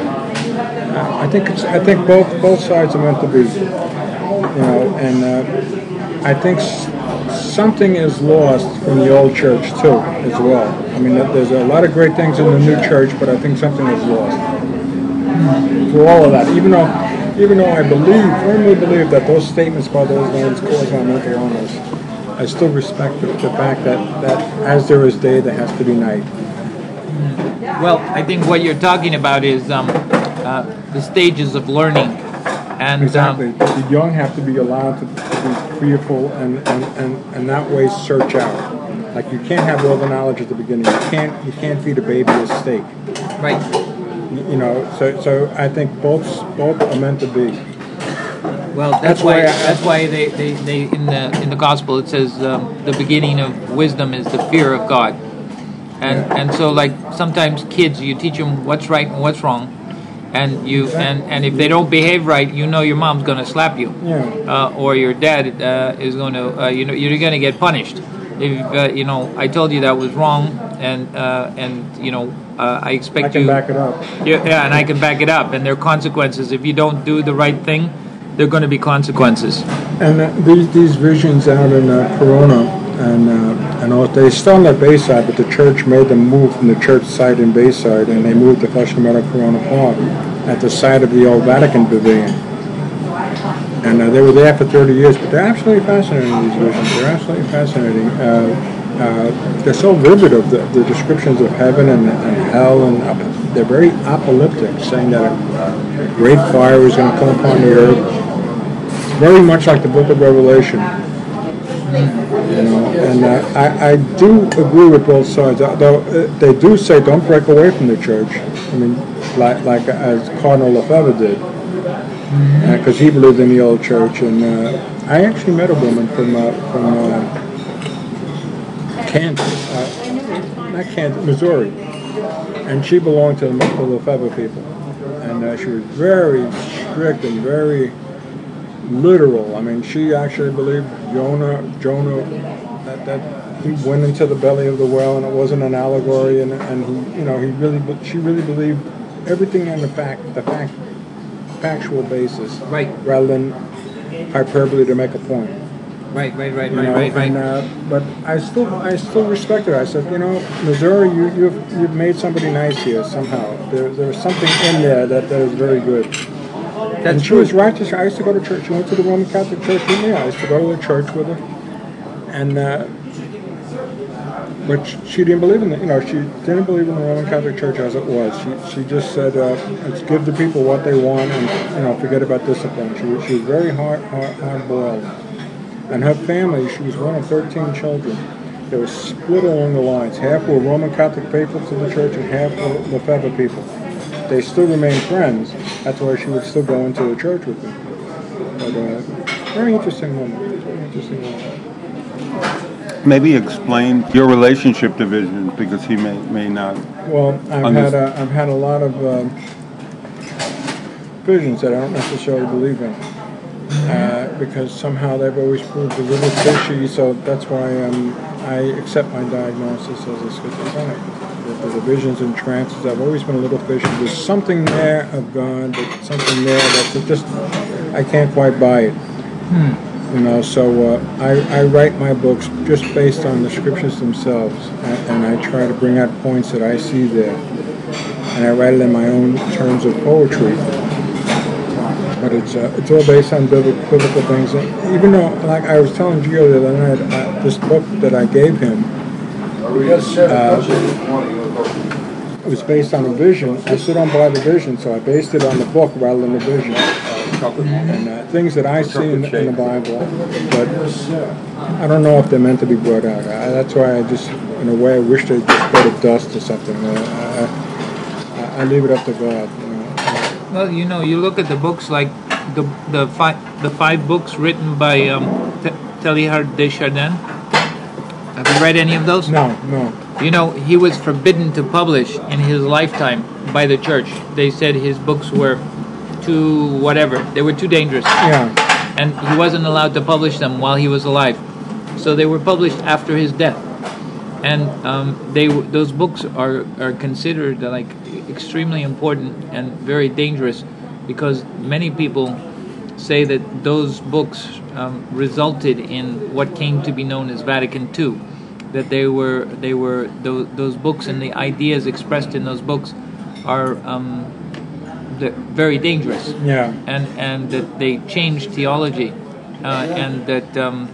I think both sides are meant to be, and I think something is lost from the old church too, as well. I mean, there's a lot of great things in the new church, but I think something is lost for all of that. Even though I firmly believe that those statements by those names cause my mental illness, I still respect the fact that as there is day, there has to be night. Well, I think what you're talking about is the stages of learning. And exactly. The young have to be allowed to be fearful and that way search out. Like you can't have all the knowledge at the beginning. You can't feed a baby a steak. Right. So I think both are meant to be. Well, that's why they in the gospel it says the beginning of wisdom is the fear of God, and so like sometimes kids you teach them what's right and what's wrong, and if they don't behave right, your mom's going to slap you, or your dad is going to you're going to get punished. If I told you that was wrong, and I expect you. I can back it up. Yeah, and I can back it up, and there are consequences if you don't do the right thing. There are going to be consequences. And these visions out in Corona, and all, they still on the Bayside, but the church made them move from the church site in Bayside, and they moved to Flushing Meadow Corona Park at the site of the old Vatican Pavilion. And they were there for 30 years, but they're absolutely fascinating, these visions. They're absolutely fascinating. They're so vivid of the descriptions of heaven and hell, and they're very apocalyptic, saying that a great fire is going to come upon the earth. Very much like the Book of Revelation, and I do agree with both sides. Though they do say don't break away from the church. I mean, like as Cardinal Lefebvre did, because he believed in the old church. And I actually met a woman from Missouri, and she belonged to the Lefebvre people, and she was very strict and very literal. I mean, she actually believed Jonah that he went into the belly of the whale and it wasn't an allegory, and she really believed everything on the factual basis, right, rather than hyperbole to make a point. Right. But I still respect her. I said, Missouri, you've made somebody nice here somehow. There's something in there that is very good. And she was righteous. I used to go to church. She went to the Roman Catholic Church with me. I used to go to the church with her. And but she didn't believe in she didn't believe in the Roman Catholic Church as it was. She just said, let's give the people what they want and forget about discipline. She was very hard-boiled. And her family, she was one of 13 children. They were split along the lines. Half were Roman Catholic faithful to the church and half were Lefebvre people. They still remain friends. That's why she would still go into the church with them. But very interesting woman. Maybe explain your relationship to visions, because he may not. Well, I've had a lot of visions that I don't necessarily believe in, because somehow they've always proved a little fishy. So that's why I accept my diagnosis as a schizophrenic. the visions and trances. I've always been a little fishy. There's something there of God, something there that's just, I can't quite buy it. You know, so I write my books just based on the scriptures themselves, and I try to bring out points that I see there, and I write it in my own terms of poetry. But it's all based on biblical things. And even though, like I was telling Gio the other night, this book that I gave him, it was based on a vision. I still don't buy the vision, so I based it on the book rather than the vision. And things that I see in the Bible, but I don't know if they're meant to be brought out. That's why I just, in a way, I wish they'd just go to dust or something. I leave it up to God. Well, you know, you look at the books like the five books written by Teilhard de Chardin. Have you read any of those? No. You know, he was forbidden to publish in his lifetime by the church. They said his books were too whatever. They were too dangerous. Yeah. And he wasn't allowed to publish them while he was alive. So they were published after his death. And those books are considered like extremely important and very dangerous, because many people say that those books resulted in what came to be known as Vatican II. That they were those books and the ideas expressed in those books are very dangerous. Yeah. And that they changed theology, and that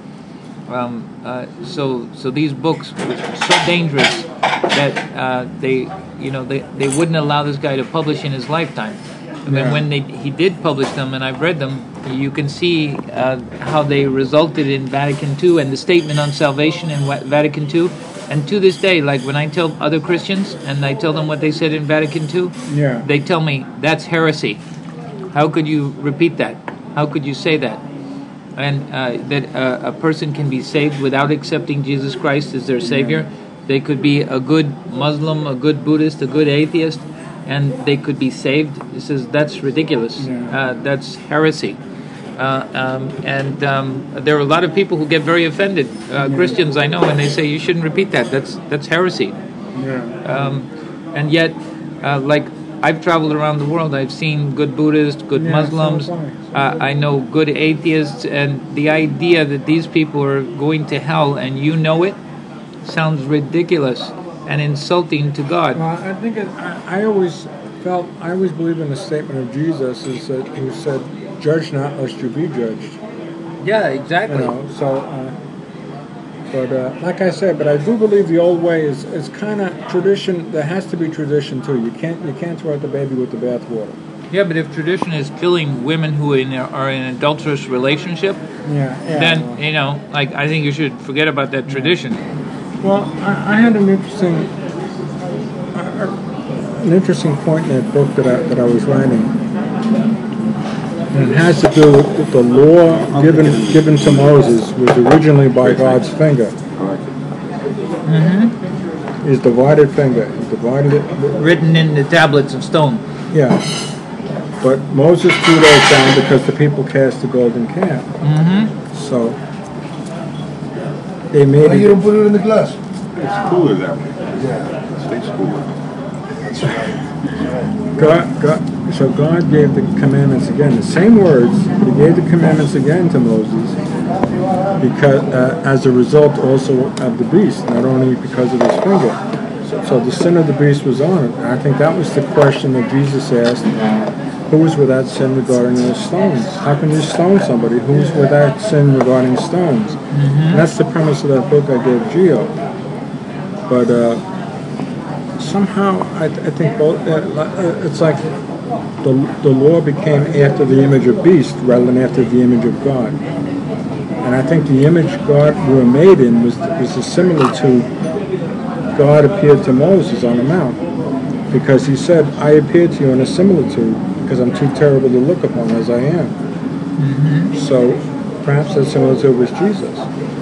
so these books were so dangerous that they wouldn't allow this guy to publish in his lifetime. And then when he did publish them, and I've read them, you can see how they resulted in Vatican II and the Statement on Salvation in Vatican II. And to this day, like when I tell other Christians and I tell them what they said in Vatican II, they tell me, that's heresy. How could you repeat that? How could you say that? And that a person can be saved without accepting Jesus Christ as their Savior. They could be a good Muslim, a good Buddhist, a good atheist, and they could be saved. He says that's ridiculous. That's heresy. And there are a lot of people who get very offended. Christians I know, and they say you shouldn't repeat that. That's heresy. And yet, like I've traveled around the world. I've seen good Buddhists, good Muslims. I know good atheists, and the idea that these people are going to hell and you know it sounds ridiculous and insulting to God. Well, I think I always believe in the statement of Jesus is that he said, "Judge not, lest you be judged." Yeah, exactly. You know, so, but like I said, but I do believe the old way is kind of tradition. There has to be tradition too. You can't throw out the baby with the bathwater. Yeah, but if tradition is killing women who are in an adulterous relationship, then like I think you should forget about that tradition. Well, I had an interesting point in that book that I was writing. And it has to do with the law given to Moses was originally by God's finger. His divided finger. He divided it. Written in the tablets of stone. Yeah. But Moses threw those down because the people cast the golden calf. So they made Why you don't put it in the glass? It's cooler that way. Yeah. It stays cooler. So God gave the commandments again, the same words, but he gave the commandments again to Moses because as a result also of the beast, not only because of his finger. So the sin of the beast was on it. And I think that was the question that Jesus asked, who was without sin regarding the stones? How can you stone somebody who's without sin regarding stones? And that's the premise of that book I gave Gio. But somehow I think both. It's like the law became after the image of beast rather than after the image of God. And I think the image God we were made in was similar to God appeared to Moses on the mount, because he said, "I appeared to you in a similitude because I'm too terrible to look upon as I am." So perhaps that similitude was Jesus.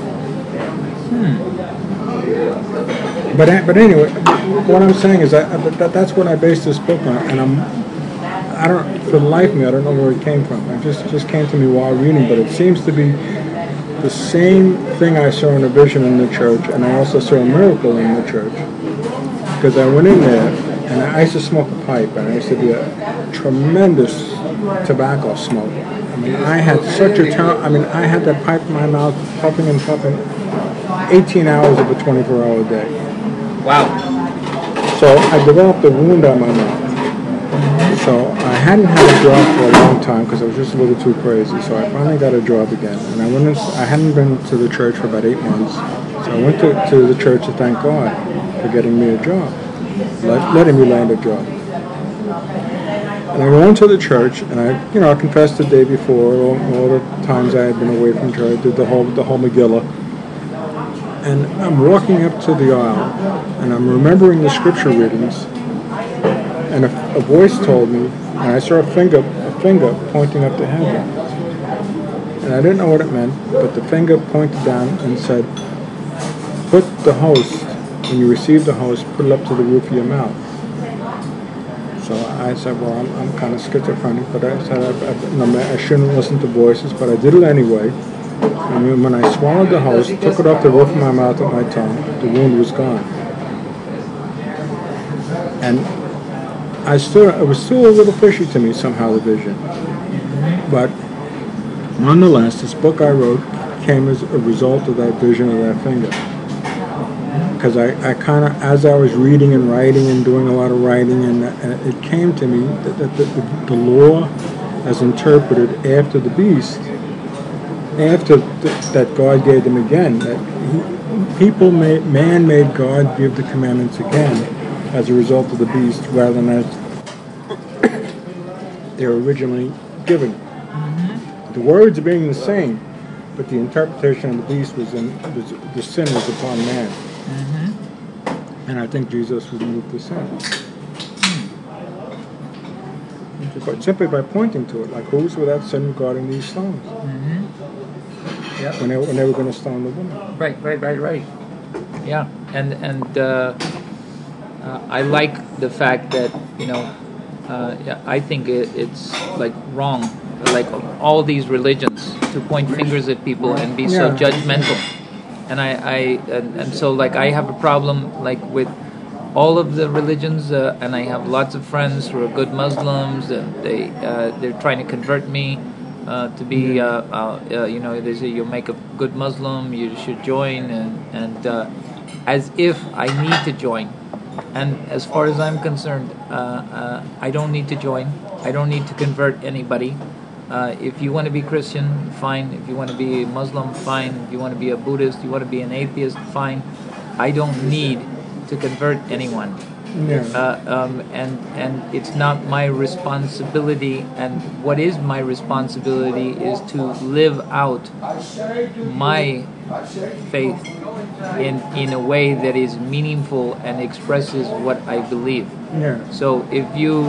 But anyway, what I'm saying is that's what I based this book on, and I don't, for the life of me, I don't know where it came from. It just came to me while reading, but it seems to be the same thing I saw in a vision in the church, and I also saw a miracle in the church. because I went in there, and I used to smoke a pipe, and I used to be a tremendous tobacco smoker. I mean, I had such a I had that pipe in my mouth, puffing and puffing, 18 hours of a 24-hour day. Wow. So I developed a wound on my mouth. So I hadn't had a job for a long time because I was just a little too crazy. So I finally got a job again, and I hadn't been to the church for about 8 months. So I went to the church to thank God for getting me a job, letting me land a job. And I went to the church, and I confessed the day before all the times I had been away from church, did the whole Megillah. And I'm walking up to the aisle, and I'm remembering the scripture readings, and a voice told me, and I saw a finger pointing up to heaven. And I didn't know what it meant, but the finger pointed down and said, put the host, when you receive the host, put it up to the roof of your mouth. So I said, well, I'm kind of schizophrenic, but I said I shouldn't listen to voices, but I did it anyway. And when I swallowed the host, took it off the roof of my mouth with my tongue, the wound was gone. And it was still a little fishy to me somehow, the vision. But nonetheless, this book I wrote came as a result of that vision of that finger. Because I kind of, as I was reading and writing and doing a lot of writing, and it came to me that the law as interpreted after the beast, after that God gave them again, that man made God give the commandments again as a result of the beast rather than as they were originally given. Mm-hmm. The words being the same, but the interpretation of the beast the sin was upon man. Mm-hmm. And I think Jesus removed the sin. But simply by pointing to it, like who's without sin regarding these stones? Mm-hmm. Yeah. When they were going to stone the woman. Right. Yeah, and I like the fact that I think it's like wrong, like all these religions to point fingers at people and be so judgmental, and so like I have a problem like with all of the religions, and I have lots of friends who are good Muslims, and they're trying to convert me to be they say you make a good Muslim, you should join, and as if I need to join. And as far as I'm concerned, I don't need to join. I don't need to convert anybody. If you want to be Christian, fine. If you want to be Muslim, fine. If you want to be a Buddhist, you want to be an atheist, fine. I don't need to convert anyone. And it's not my responsibility. And what is my responsibility is to live out my faith in a way that is meaningful and expresses what I believe. Yeah. So if you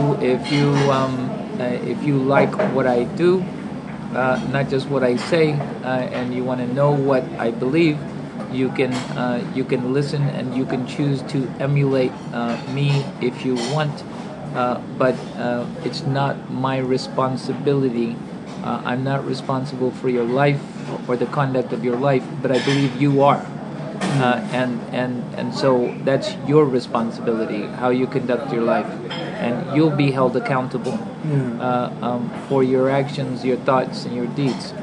like what I do, not just what I say, and you want to know what I believe, you can listen and you can choose to emulate me if you want, but it's not my responsibility. I'm not responsible for your life or the conduct of your life, but I believe you are, and so that's your responsibility, how you conduct your life, and you'll be held accountable for your actions, your thoughts, and your deeds,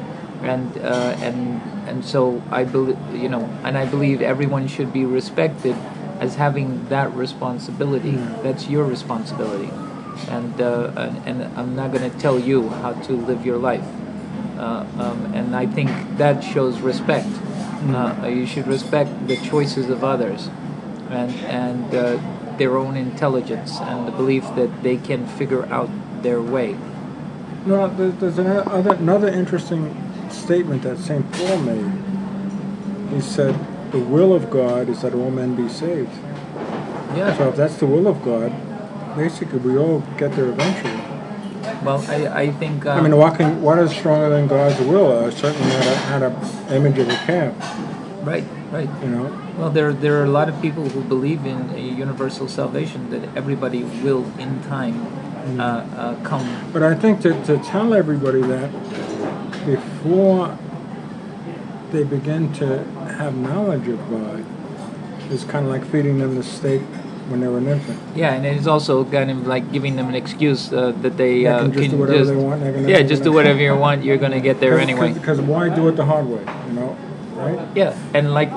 and so I believe, and I believe everyone should be respected as having that responsibility. That's your responsibility. And I'm not going to tell you how to live your life, and I think that shows respect. You should respect the choices of others, and their own intelligence and the belief that they can figure out their way. No, there's another interesting statement that St. Paul made. He said, "The will of God is that all men be saved." Yeah. So if that's the will of God, basically, we all get there eventually. Well, I think... what is stronger than God's will? Certainly not an image of a calf. Right. Well, there are a lot of people who believe in a universal salvation, that everybody will, in time, come. But I think to tell everybody that before they begin to have knowledge of God is kind of like feeding them the steak when they're an infant. Yeah, and it's also kind of like giving them an excuse that they They can just do whatever they want. just do whatever you want. You're gonna get there anyway. Because why do it the hard way? You know, right? Yeah, and like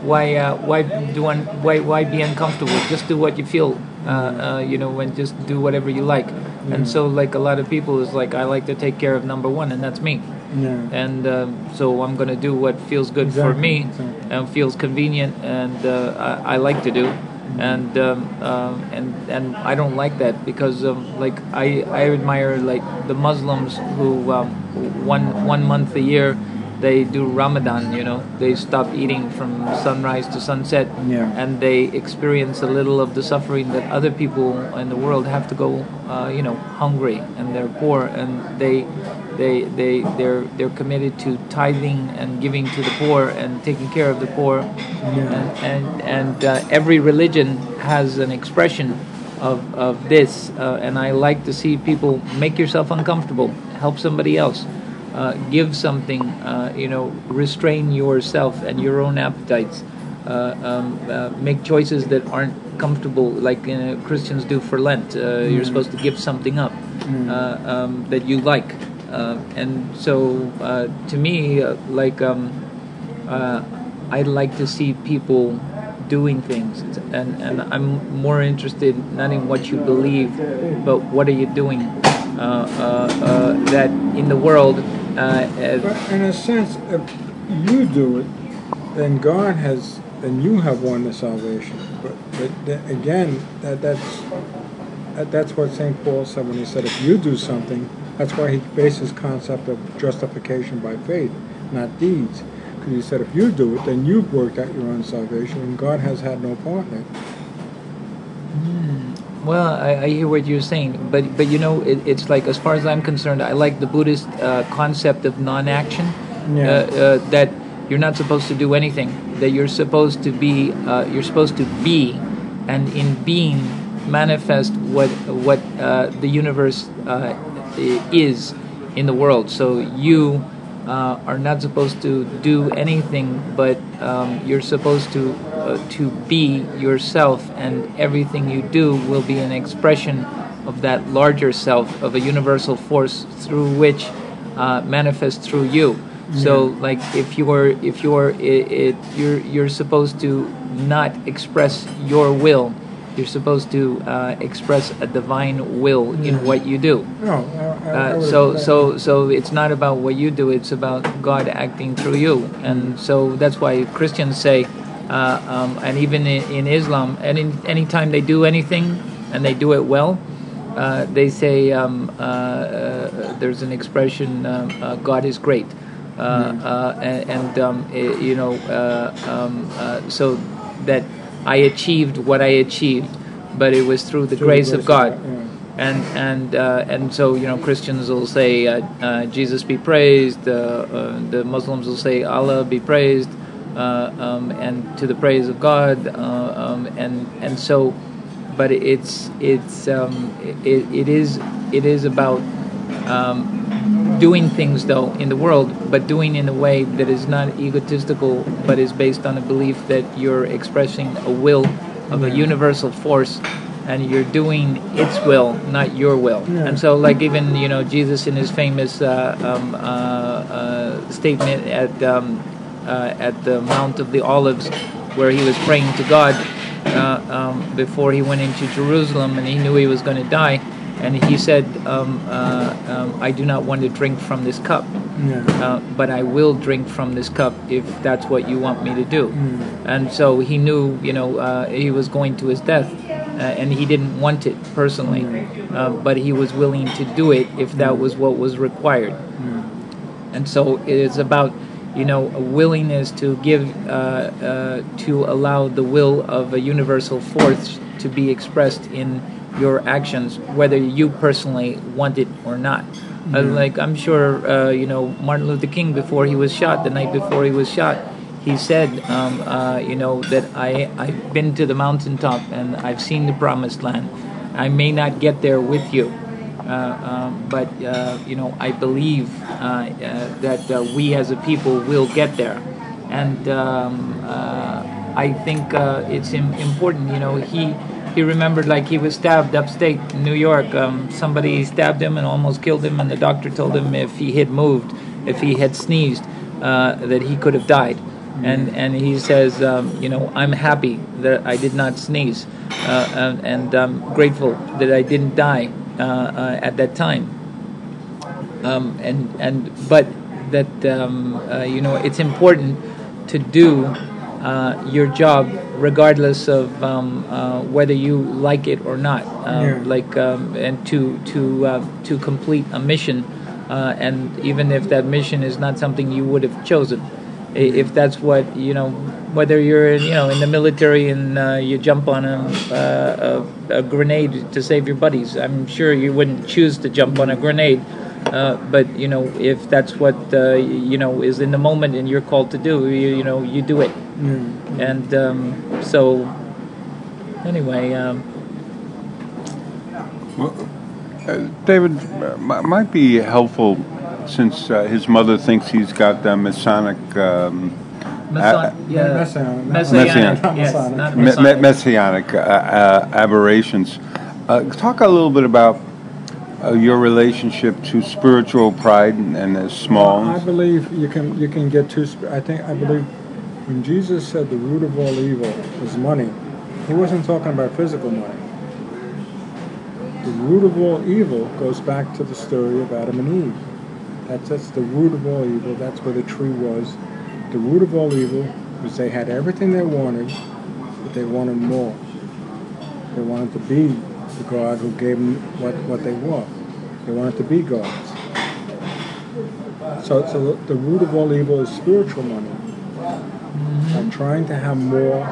why be uncomfortable? Just do what you feel, and just do whatever you like. And so, like a lot of people is like, I like to take care of number one, and that's me. Yeah. And so I'm gonna do what feels good for me, and feels convenient, and I like to do. And I don't like that because like I admire like the Muslims who one month a year they do Ramadan. They stop eating from sunrise to sunset, and they experience a little of the suffering that other people in the world have to go hungry, and they're poor, and they're committed to tithing and giving to the poor and taking care of the poor, and every religion has an expression of this, and I like to see people make yourself uncomfortable, help somebody else, give something, restrain yourself and your own appetites, make choices that aren't comfortable, like Christians do for Lent. You're supposed to give something up that you like. And so, to me, I'd like to see people doing things, and I'm more interested not in what you believe, but what are you doing that in the world. But in a sense, if you do it, then God has, then you have won the salvation. But again, that's what St. Paul said when he said, if you do something. That's why he based his concept of justification by faith, not deeds. Because he said, if you do it, then you've worked out your own salvation, and God has had no part in it. Well, I hear what you're saying, but it's like, as far as I'm concerned, I like the Buddhist concept of non-action, that you're not supposed to do anything, that you're supposed to be, and in being manifest what the universe is in the world. So you are not supposed to do anything, but you're supposed to be yourself, and everything you do will be an expression of that larger self, of a universal force through which manifests through you. So, like, if you're supposed to not express your will. You're supposed to express a divine will in what you do. So it's not about what you do; it's about God acting through you. And so that's why Christians say, and even in Islam, any time they do anything and they do it well, they say there's an expression, God is great, so that I achieved what I achieved, but it was through the grace of God. And so Christians will say Jesus be praised. The Muslims will say Allah be praised, and to the praise of God. And so, but it is about doing things though in the world, but doing in a way that is not egotistical, but is based on a belief that you're expressing a will of a universal force, and you're doing its will, not your will. And so, like, even Jesus in his famous statement at the Mount of the Olives, where he was praying to God before he went into Jerusalem, and he knew he was going to die. And he said, I do not want to drink from this cup, but I will drink from this cup if that's what you want me to do. And so he knew, he was going to his death, and he didn't want it personally, but he was willing to do it if that was what was required. And so it is about, a willingness to give, to allow the will of a universal force to be expressed in your actions, whether you personally want it or not. Like, I'm sure, Martin Luther King, before he was shot, the night before he was shot, he said, that I've been to the mountaintop and I've seen the promised land. I may not get there with you, but I believe that we as a people will get there. And I think it's important. he remembered like he was stabbed upstate in New York. Somebody stabbed him and almost killed him, and the doctor told him if he had moved, if he had sneezed, that he could have died. And he says, I'm happy that I did not sneeze, and I'm grateful that I didn't die at that time. But that it's important to do your job regardless of whether you like it or not. And to complete a mission, and even if that mission is not something you would have chosen. If that's what whether you're in the military and you jump on a grenade to save your buddies, I'm sure you wouldn't choose to jump on a grenade. But if that's what is in the moment and you're called to do, you do it. And so anyway. David, might be helpful since his mother thinks he's got the Masonic. Messianic aberrations. Talk a little bit about your relationship to spiritual pride and the small. I believe you can get too. I believe when Jesus said the root of all evil is money, he wasn't talking about physical money. The root of all evil goes back to the story of Adam and Eve. That's the root of all evil. That's where the tree was. The root of all evil was they had everything they wanted, but they wanted more. They wanted to be the God who gave them what they were. They wanted to be gods. So the root of all evil is spiritual money. Like trying to have more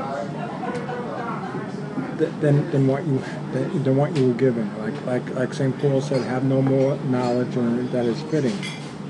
than what you were given. Like St. Paul said, have no more knowledge than that is fitting.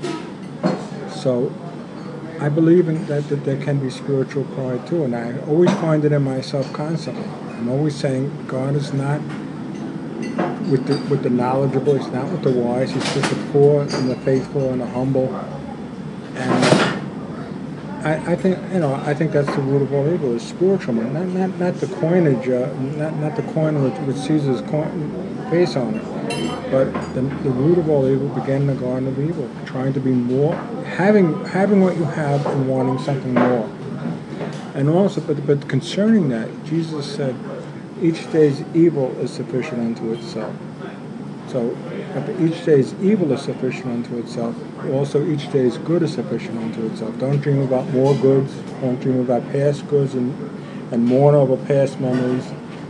So I believe in that there can be spiritual pride too, and I always find it in myself constantly. I'm always saying God is not with the knowledgeable, he's not with the wise, he's with the poor and the faithful and the humble. And I think that's the root of all evil is spiritual money, not the coinage, not the coin with Caesar's face on it, but the root of all evil began in the Garden of Evil, trying to be more, having what you have and wanting something more. And also, but concerning that, Jesus said, each day's evil is sufficient unto itself. So, if each day's evil is sufficient unto itself, also each day's good is sufficient unto itself. Don't dream about more goods. Don't dream about past goods and mourn over past memories.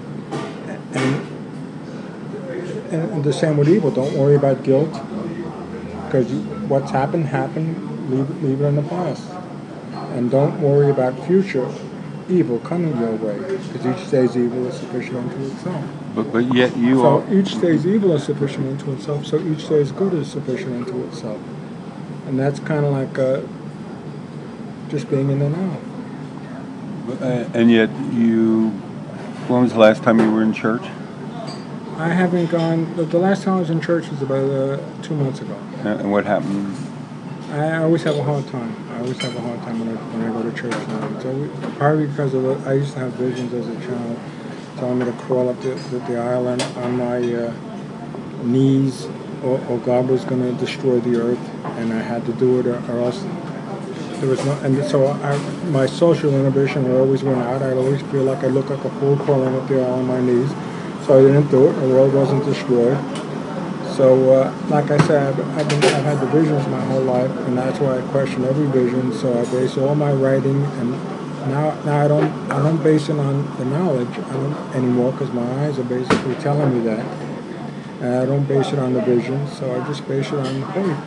And the same with evil. Don't worry about guilt, because what's happened. Leave it in the past. And don't worry about future evil coming your way, because each day's evil is sufficient unto itself. But yet each day's evil is sufficient unto itself, so each day's good is sufficient unto itself. And that's kind of like just being in the now. And yet when was the last time you were in church? I haven't gone, the last time I was in church was about 2 months ago. And what happened? I always have a hard time. I always have a hard time when I go to church now. So probably because I used to have visions as a child, telling me to crawl up the aisle on my knees, or God was going to destroy the earth, and I had to do it, or else there was no. And so my social inhibition would always went out. I'd always feel like I looked like a fool crawling up the aisle on my knees. So I didn't do it. The world wasn't destroyed. So, like I said, I've had the visions my whole life, and that's why I question every vision. So I base all my writing, and now I don't base it on the knowledge anymore, because my eyes are basically telling me that, and I don't base it on the vision. So I just base it on faith.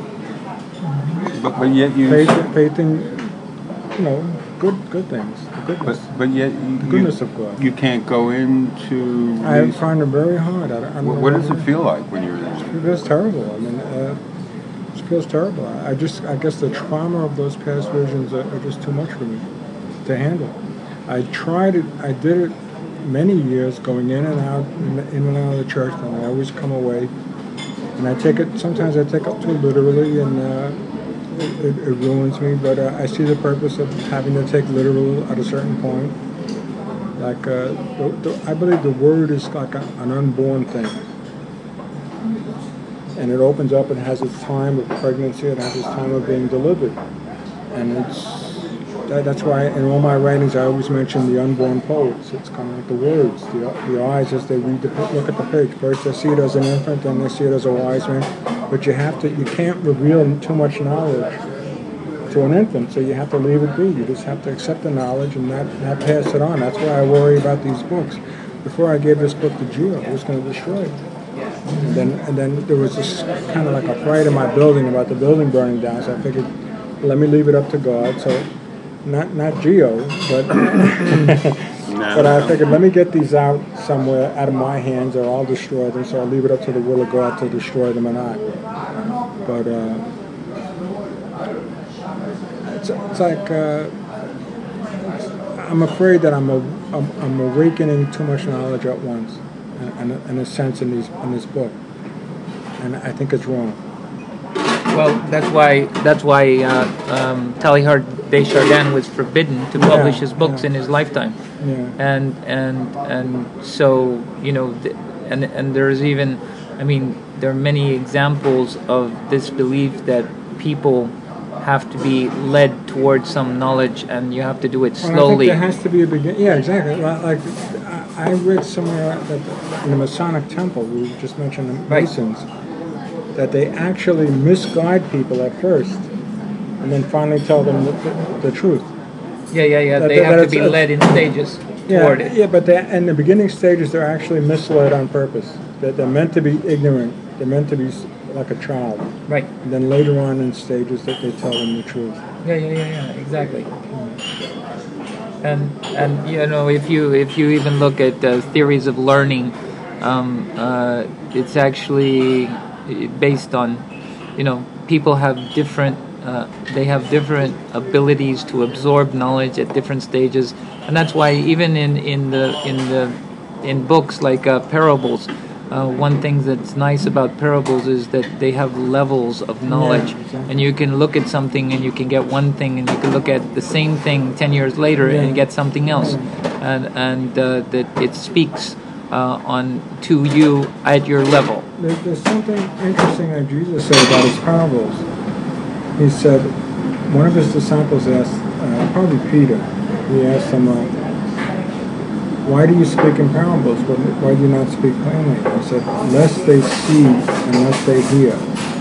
But yet you faith in good things, the goodness. But yet the goodness of God. You can't go into. I find it very hard. What does it feel like when you're there? It feels terrible. I mean, it feels terrible. I guess the trauma of those past visions are just too much for me to handle. I tried it. I did it many years, going in and out of the church, and I always come away. And sometimes I take it too literally, and it ruins me. But I see the purpose of having to take literal at a certain point. Like I believe the word is like an unborn thing, and it opens up. It has its time of pregnancy. It has its time of being delivered, and that's why in all my writings I always mention the unborn poets. It's kind of like the words, the eyes as they read look at the page. First they see it as an infant, then they see it as a wise man. But you can't reveal too much knowledge to an infant, so you have to leave it be. You just have to accept the knowledge and not pass it on. That's why I worry about these books. Before I gave this book to Gio, I was going to destroy it. And then there was this kind of like a fright in my building about the building burning down. So I figured, let me leave it up to God. So not Gio, but I figured let me get these out somewhere out of my hands, or I'll destroy them. So I'll leave it up to the will of God to destroy them or not. But it's like I'm afraid that I'm awakening too much knowledge at once, in a sense in this book, and I think it's wrong. Well, that's why Teilhard de Chardin was forbidden to publish his books in his lifetime. Yeah. And so and there's even, I mean, there are many examples of this belief that people have to be led towards some knowledge, and you have to do it slowly. Well, I think there has to be a beginning. Yeah, exactly. Like I read somewhere that in the Masonic Temple, we just mentioned the Masons, that they actually misguide people at first, and then finally tell them the truth. Yeah. They have to be led in stages toward it. Yeah, but in the beginning stages, they're actually misled on purpose. That they're meant to be ignorant. They're meant to be like a child. Right. And then later on in stages that they tell them the truth. Yeah, exactly. And if you even look at theories of learning, it's actually based on, people have different abilities to absorb knowledge at different stages, and that's why even in books like parables, one thing that's nice about parables is that they have levels of knowledge, and you can look at something and you can get one thing, and you can look at the same thing 10 years later and get something else, and that it speaks to you at your level. There's something interesting that Jesus said about his parables. He said, one of his disciples asked, probably Peter, he asked him, why do you speak in parables? Why do you not speak plainly? He said, lest they see and lest they hear.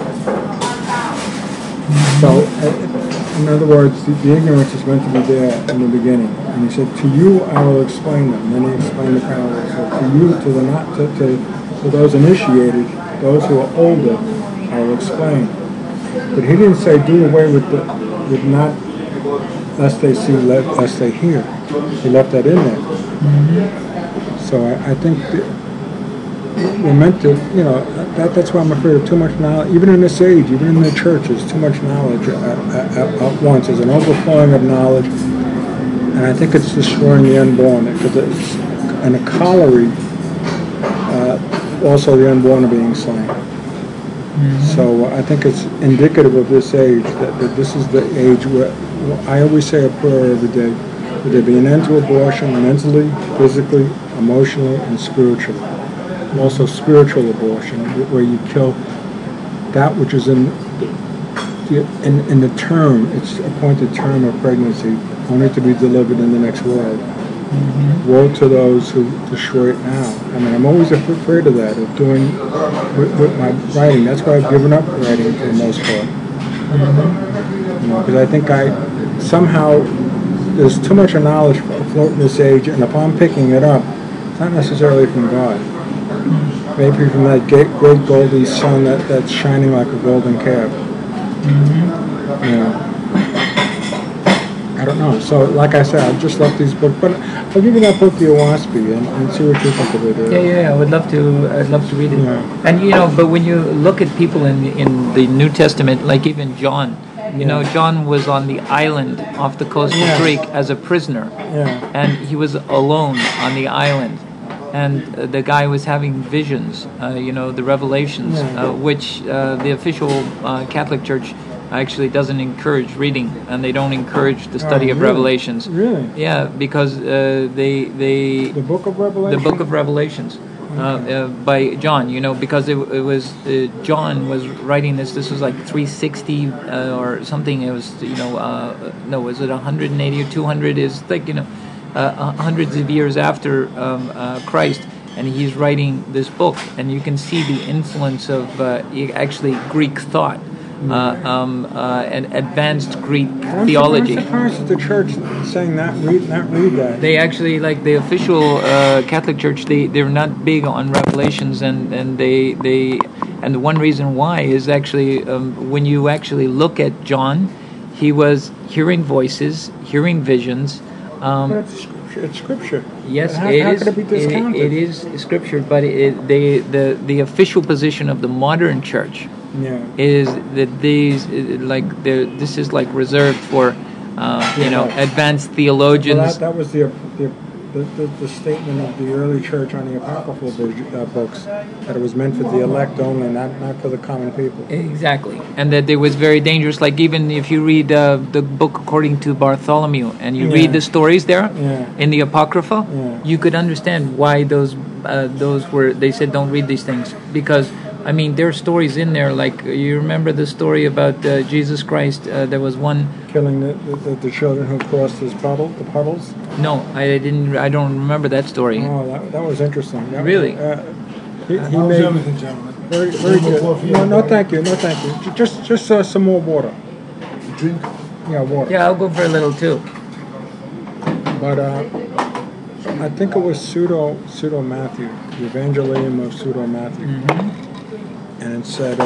So, in other words, the ignorance is meant to be there in the beginning. And he said, to you I will explain them. Then he explained the parables. So to you, to those initiated, those who are older, I will explain. But he didn't say do away with not lest they see, lest they hear. He left that in there. Mm-hmm. So I think we're meant to, that's why I'm afraid of too much knowledge. Even in this age, even in the church, there's too much knowledge at once. There's an overflowing of knowledge, and I think it's destroying the unborn. Because it's, and a cholera, also the unborn are being slain. Mm-hmm. So I think it's indicative of this age, that this is the age where, I always say a prayer every day, that there be an end to abortion mentally, physically, emotionally, and spiritually. Also spiritual abortion, where you kill that which is in the term, it's appointed term of pregnancy, only to be delivered in the next world. Mm-hmm. Woe to those who destroy it now. I mean, I'm always afraid of that, of doing with my writing. That's why I've given up writing for the most part. Mm-hmm. Because I think somehow there's too much knowledge afloat in this age, and if I'm picking it up, it's not necessarily from God. Maybe from that great golden sun that's shining like a golden calf. Mm-hmm. I don't know. So, like I said, I've just left these books, but I'll give you that book, The Owaspy, and see what you think of it. Yeah. I would love to. I'd love to read it. Yeah. And but when you look at people in the New Testament, like even John, John was on the island off the coast of Greek as a prisoner, and he was alone on the island. And the guy was having visions, the revelations, which the official Catholic Church actually doesn't encourage reading, and they don't encourage the study of really? Revelations. Really? Yeah, because they The Book of Revelation. the Book of Revelations by John. Because it was John was writing this. This was like 360 or something. It was no, was it 180 or 200? Is like hundreds of years after Christ. And he's writing this book, and you can see the influence of actually Greek thought, and advanced Greek theology. I'm surprised at the church saying not read that. They actually, like the official Catholic Church, they're not big on Revelations, and the one reason why is actually when you actually look at John, he was hearing voices, hearing visions. But it's scripture. Yes, how it is. Could it be discounted? It is scripture, but the official position of the modern church is that this is like reserved for advanced theologians. Well, that was the statement of the early church on the apocryphal books, that it was meant for the elect only, not for the common people. Exactly, and that it was very dangerous. Like even if you read the book according to Bartholomew, and you read the stories there in the apocrypha, you could understand why those were. They said don't read these things because. I mean, there are stories in there, like, you remember the story about Jesus Christ, there was one... Killing the children who crossed the puddles? No, I don't remember that story. Oh, that was interesting. Really? He made everything, gentlemen. Very good. No, thank you. Just some more water. Drink? Yeah, water. Yeah, I'll go for a little too. But I think it was Pseudo Matthew, the Evangelium of Pseudo Matthew. Mm-hmm. And it said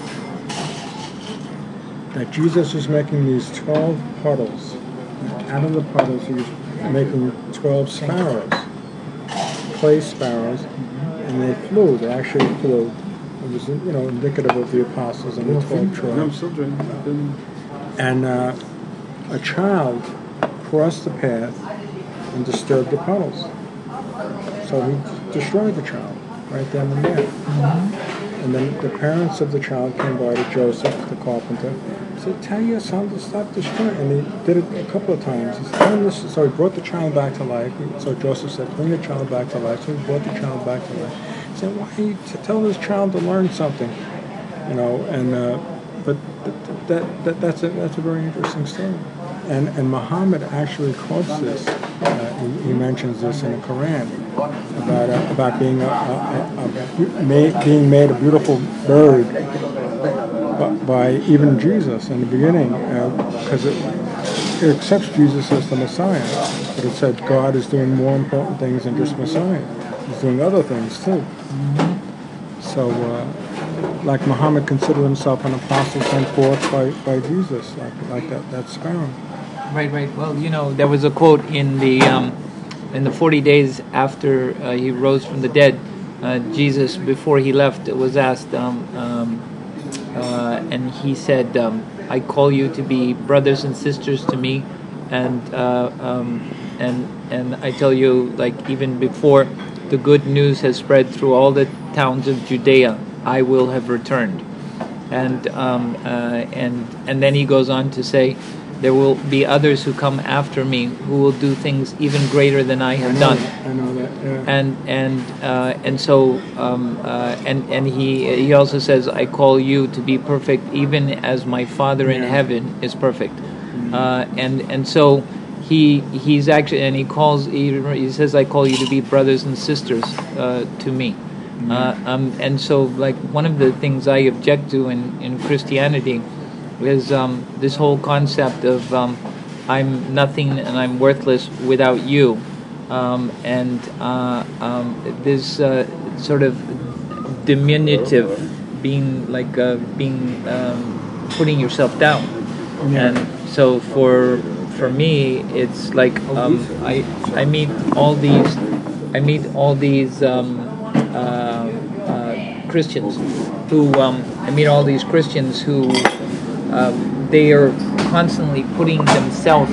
that Jesus was making these 12 puddles. Out of the puddles, he was making 12 sparrows, clay sparrows, and they flew. They actually flew. It was, indicative of the apostles and the 12 tribes. No, I'm still drinking. And a child crossed the path and disturbed the puddles. So he destroyed the child right then and there. Mm-hmm. And then the parents of the child came by to Joseph, the carpenter, and said, tell your son to stop destroying. And he did it a couple of times. He said, so he brought the child back to life. So Joseph said, bring the child back to life. So he brought the child back to life. He said, why you tell this child to learn something? But that's a very interesting story. And Muhammad actually quotes this. He mentions this in the Quran about being being made a beautiful bird by even Jesus in the beginning, because it accepts Jesus as the Messiah, but it said God is doing more important things than just Messiah. He's doing other things too. Mm-hmm. So, like Muhammad considered himself an apostle sent forth by Jesus, like that sparrow. Right. Well, there was a quote in the 40 days after he rose from the dead. Jesus, before he left, was asked, and he said, "I call you to be brothers and sisters to me, and I tell you, like even before the good news has spread through all the towns of Judea, I will have returned." And then he goes on to say, there will be others who come after me who will do things even greater than I have done. I know that. Yeah. And he also says, I call you to be perfect, even as my Father in heaven is perfect. And so he's actually, and he says, I call you to be brothers and sisters to me. And so, like, one of the things I object to in Christianity is this whole concept of I'm nothing and I'm worthless without you, and this sort of diminutive, putting yourself down. And so for me, it's like I meet all these Christians who they are constantly putting themselves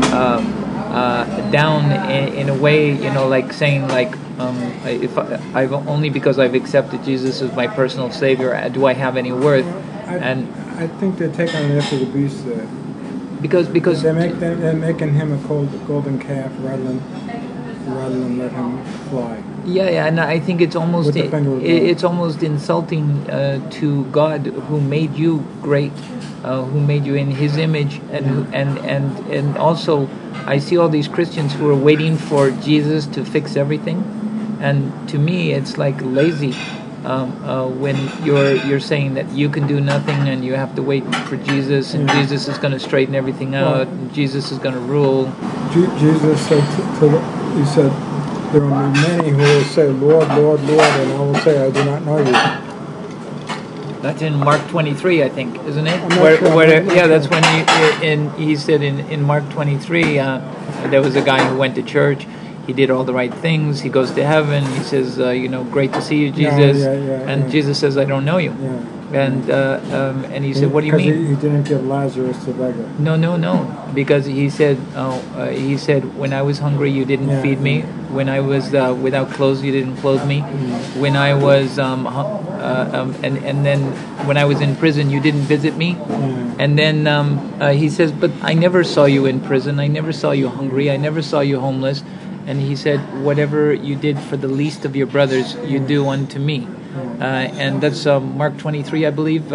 down in a way, like saying, like, if I've only because I've accepted Jesus as my personal Savior, do I have any worth? I think they're taking it after the beast there. Because They're making him a golden calf rather than let him fly. yeah, and I think it's almost With the finger of God. it's almost insulting to God who made you great, who made you in His image, and also I see all these Christians who are waiting for Jesus to fix everything, and to me it's like lazy. When you're saying that you can do nothing and you have to wait for Jesus, and Jesus is going to straighten everything out, and Jesus is going to rule. Jesus said he said, there will be many who will say, Lord, Lord, Lord, and I will say, I do not know you. That's in Mark 23, I think, isn't it? I'm not sure. That's when he said in Mark 23, there was a guy who went to church. He did all the right things. He goes to heaven. He says, great to see you, Jesus. And Jesus says, I don't know you. Yeah. And he said, what do you mean? Because he didn't give Lazarus the beggar. No. Because he said, when I was hungry, you didn't feed me. When I was without clothes, you didn't clothe me. When I was and then when I was in prison, you didn't visit me. And then he says, but I never saw you in prison. I never saw you hungry. I never saw you homeless. And he said, whatever you did for the least of your brothers, you do unto me. And that's Mark 23, I believe.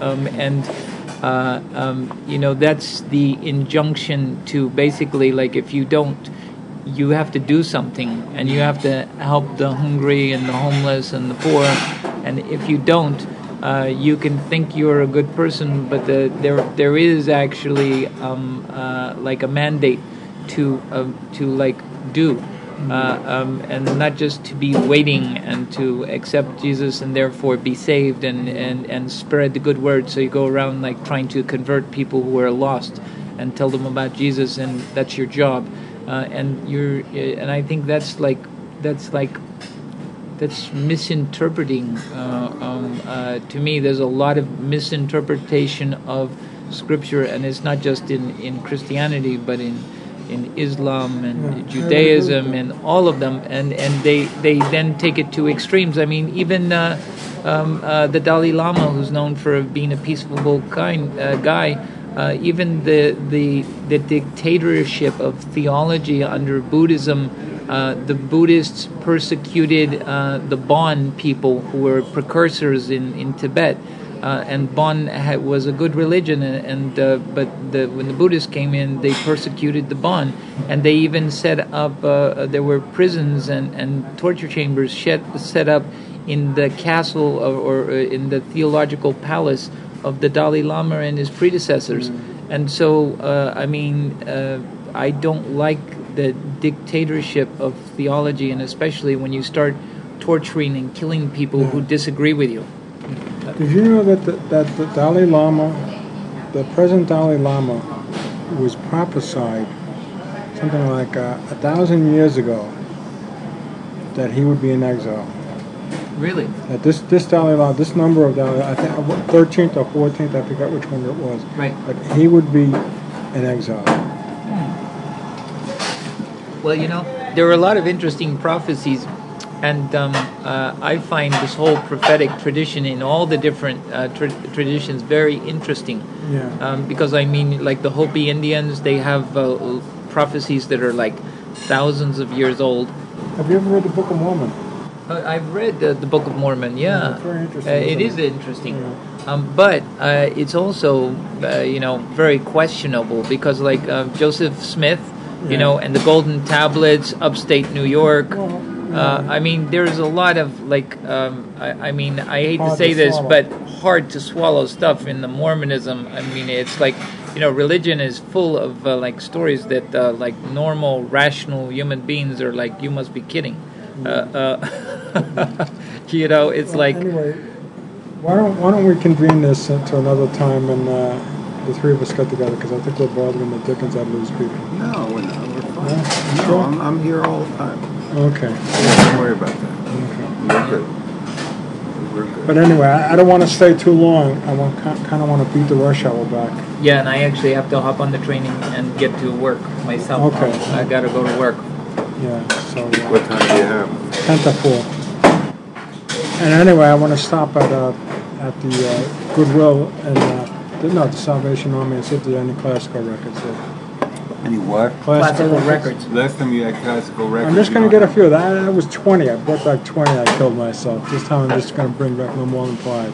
That's the injunction to basically, like, if you don't, you have to do something. And you have to help the hungry and the homeless and the poor. And if you don't, you can think you're a good person, but there is actually like a mandate to do, and not just to be waiting and to accept Jesus and therefore be saved and spread the good word. So you go around like trying to convert people who are lost and tell them about Jesus, and that's your job. And I think that's misinterpreting. To me, there's a lot of misinterpretation of Scripture, and it's not just in Christianity, but in Islam and Judaism and all of them, and they then take it to extremes. I mean, even the Dalai Lama, who's known for being a peaceful guy, even the dictatorship of theology under Buddhism, the Buddhists persecuted the Bon people who were precursors in Tibet. And Bon was a good religion, but when the Buddhists came in, they persecuted the Bon, and they even set up. There were prisons and torture chambers set up in the castle or in the theological palace of the Dalai Lama and his predecessors. And so, I don't like the dictatorship of theology, and especially when you start torturing and killing people who disagree with you. Did you know that the Dalai Lama, the present Dalai Lama, was prophesied something like 1,000 years ago that he would be in exile? Really? That this Dalai Lama, this number of Dalai, I think 13th or 14th, I forgot which one it was. Right. But he would be in exile. Well, there are a lot of interesting prophecies. And I find this whole prophetic tradition in all the different traditions very interesting. Yeah. Because like the Hopi Indians, they have prophecies that are like thousands of years old. Have you ever read the Book of Mormon? I've read the Book of Mormon. Yeah, it's very interesting. It is interesting, but it's also very questionable because like Joseph Smith, and the Golden Tablets, upstate New York. There's a lot of I hate to say this, but hard to swallow stuff in the Mormonism. It's like, religion is full of stories that like normal, rational human beings are like, you must be kidding. It's like. Anyway, why don't we convene this to another time and the three of us get together, because I think we're bothering the dickens out of these people. No, we're fine. No, I'm here all the time. Okay. Don't worry about that. Okay. We're good. But anyway, I don't want to stay too long. I kind of want to beat the rush hour back. Yeah, and I actually have to hop on the train and get to work myself. Okay. I got to go to work. Yeah, so... What time do you have? 10 to 4. And anyway, I want to stop at the Goodwill in the Salvation Army and see if there's any classical records there. Any what? Classical records. Last time you had classical records. I'm just going to get a few. That was 20. I bought like 20. I killed myself. This time I'm just going to bring back no more than 5.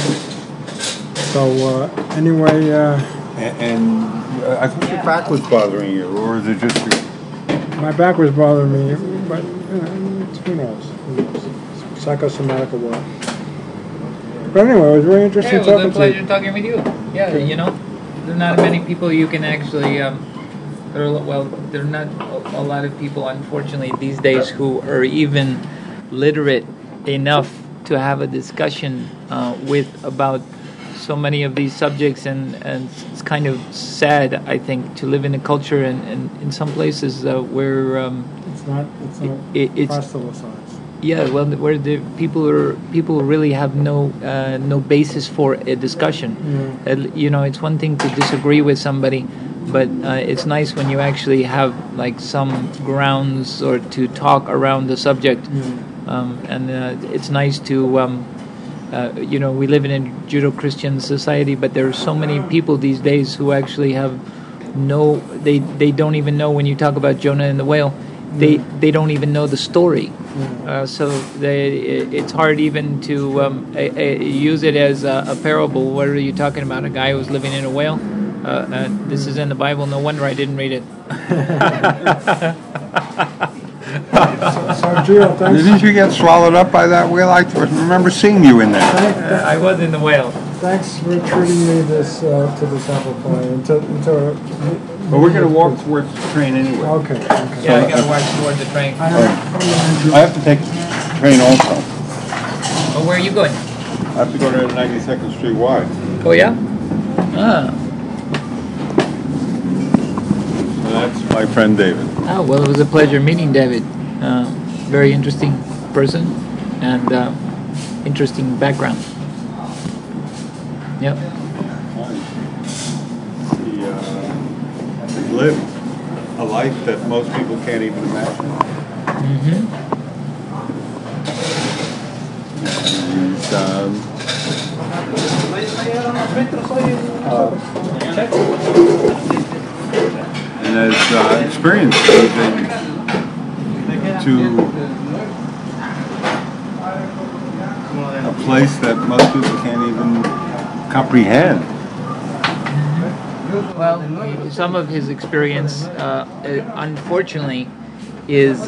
So anyway, And I think your back was bothering you, or is it just your... my back was bothering me, but who knows? Psychosomatic or what? But anyway, it was very interesting Yeah, it was talking a to pleasure you. talking with you. Yeah, you know, there are not many people you can actually. There are not a lot of people, unfortunately, these days who are even literate enough to have a discussion with about so many of these subjects, and it's kind of sad, I think, to live in a culture and in some places where It's not it's proselytized. yeah, well, where the people really have no basis for a discussion. You know, it's one thing to disagree with somebody, but it's nice when you actually have like some grounds or to talk around the subject. And it's nice to you know, we live in a Judeo-Christian society, but there are so many people these days who actually have they don't even know, when you talk about Jonah and the whale, they don't even know the story. So it's hard even to use it as a parable. What are you talking about? A guy who was living in a whale? This is in the Bible. No wonder I didn't read it. So Gio, thanks. Didn't you get swallowed up by that whale? I remember seeing you in there. I was in the whale. Thanks for treating me to this apple pie. But we're going to walk towards the train anyway. Okay. Yeah, I gotta watch towards the train. I have to take the train also. Oh, where are you going? I have to go to 92nd Street Y. Oh, yeah? Ah. So that's my friend David. Oh, well, it was a pleasure meeting David. Very interesting person and interesting background. Yep. He lived a life that most people can't even imagine. And has experienced moving to a place that most people can't even comprehend. Well, some of his experience, unfortunately, is,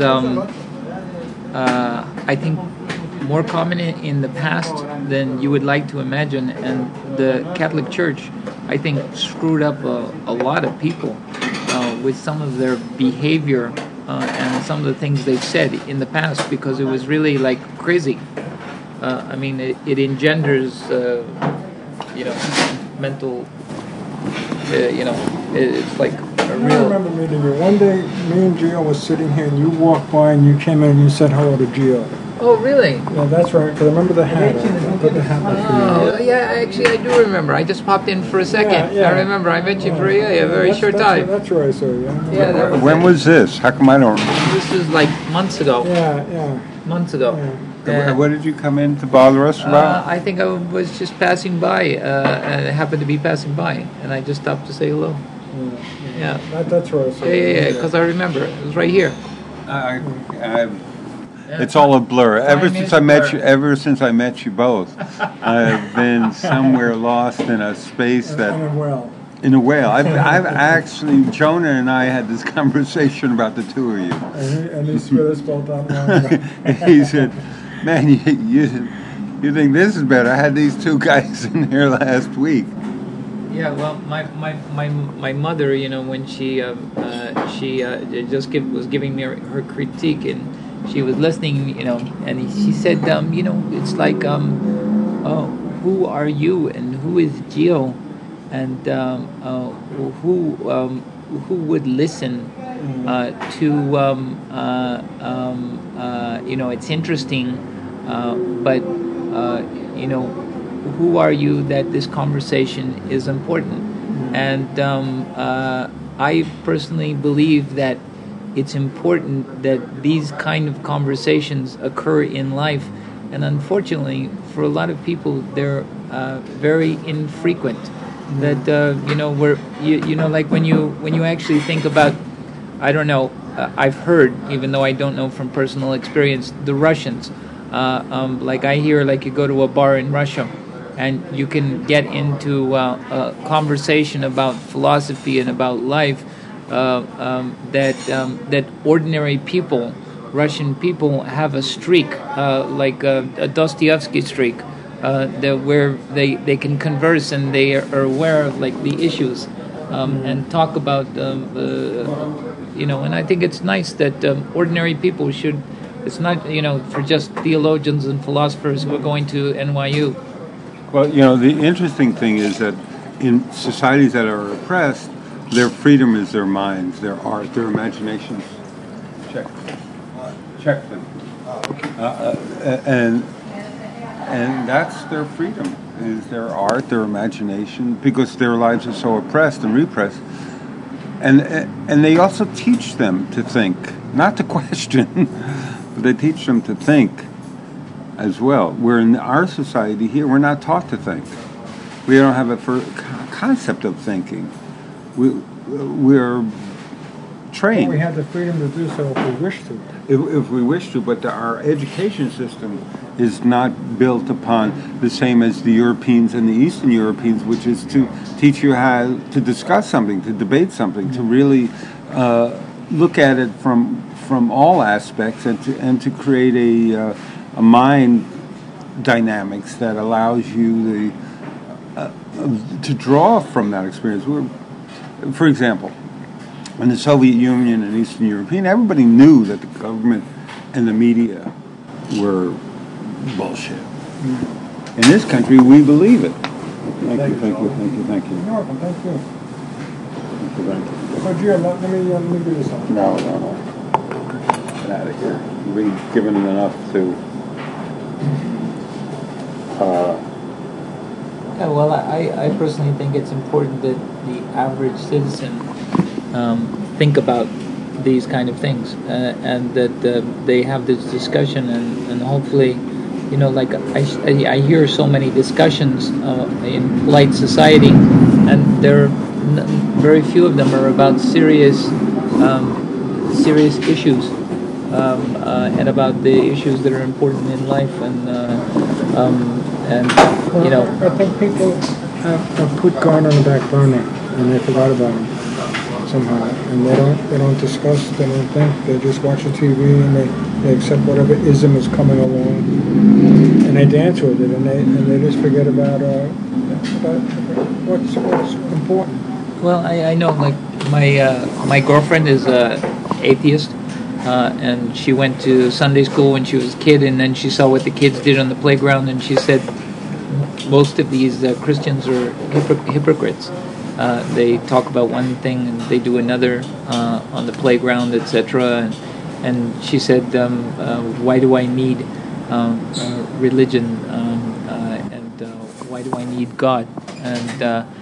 I think, more common in the past than you would like to imagine. And the Catholic Church, I think, screwed up a lot of people with some of their behavior and some of the things they've said in the past, because it was really like crazy. I mean, it engenders, you know, mental. You know, it's like a I real. remember meeting you. One day, me and Gio was sitting here, and you walked by, and you came in and you said hello to Gio. Oh, really? Yeah, that's right. Because I remember the hat. I put the hat back for Oh, yeah. Actually, I do remember. I just popped in for a second. Yeah. I remember. I met you for a very short time. That's where I saw you. Yeah, that was When was this? How come I don't? This was like months ago. Yeah. Months ago. What did you come in to bother us about? I think I was just passing by, and I happened to be passing by, and I just stopped to say hello. Yeah. That's where I saw you. Yeah. Because I remember it was right here. It's all a blur. Ever Time since is I a met blur. you, ever since I met you both, I've been somewhere lost in a space that Well, in a whale. I've actually, Jonah and I had this conversation about the two of you. and he spit us both out long. He said, "Man, you think this is better? I had these two guys in here last week." Yeah, well, my mother, you know, when she just was giving me her critique, and she was listening, you know, and she said, you know, it's like, who are you and who is Gio, and who would listen to, you know, it's interesting, but you know, who are you that this conversation is important? And I personally believe that it's important that these kind of conversations occur in life, and unfortunately for a lot of people they're very infrequent. That where like when you actually think about, I don't know, I've heard, even though I don't know from personal experience, the Russians. Like I hear, like you go to a bar in Russia, and you can get into a conversation about philosophy and about life. That ordinary people, Russian people, have a streak, like a Dostoevsky streak, where they can converse and they are aware of like the issues, and talk about and I think it's nice that ordinary people should. It's not for just theologians and philosophers who are going to NYU. Well, the interesting thing is that in societies that are oppressed, their freedom is their minds, their art, their imaginations. Check them. And that's their freedom, is their art, their imagination, because their lives are so oppressed and repressed. And they also teach them to think, not to question, but they teach them to think as well. Where in our society here, we're not taught to think. We don't have a concept of thinking. We're trained. Well, we have the freedom to do so if we wish to. If we wish to, but our education system is not built upon the same as the Europeans and the Eastern Europeans, which is to teach you how to discuss something, to debate something, to really look at it from all aspects, and to create a mind dynamics that allows you to draw from that experience. For example, in the Soviet Union and Eastern European, everybody knew that the government and the media were bullshit. In this country, we believe it. Thank you. You're welcome. Thank you. Oh, Gio, let me do this one. No. Get out of here. We've given enough to... Yeah, well, I personally think it's important that the average citizen think about these kind of things, and that they have this discussion, and hopefully, like I hear so many discussions in polite society, and very few of them are about serious issues, and about the issues that are important in life, I think people have put God on the back burner, and they forgot about him somehow, and they don't discuss, they don't think, they just watch the TV and they accept whatever ism is coming along, and they dance with it, and they just forget about what's important. Well, I know, like my girlfriend is atheist, and she went to Sunday school when she was a kid, and then she saw what the kids did on the playground, and she said most of these Christians are hypocrites. They talk about one thing and they do another on the playground, etc. And she said, why do I need religion, and why do I need God? And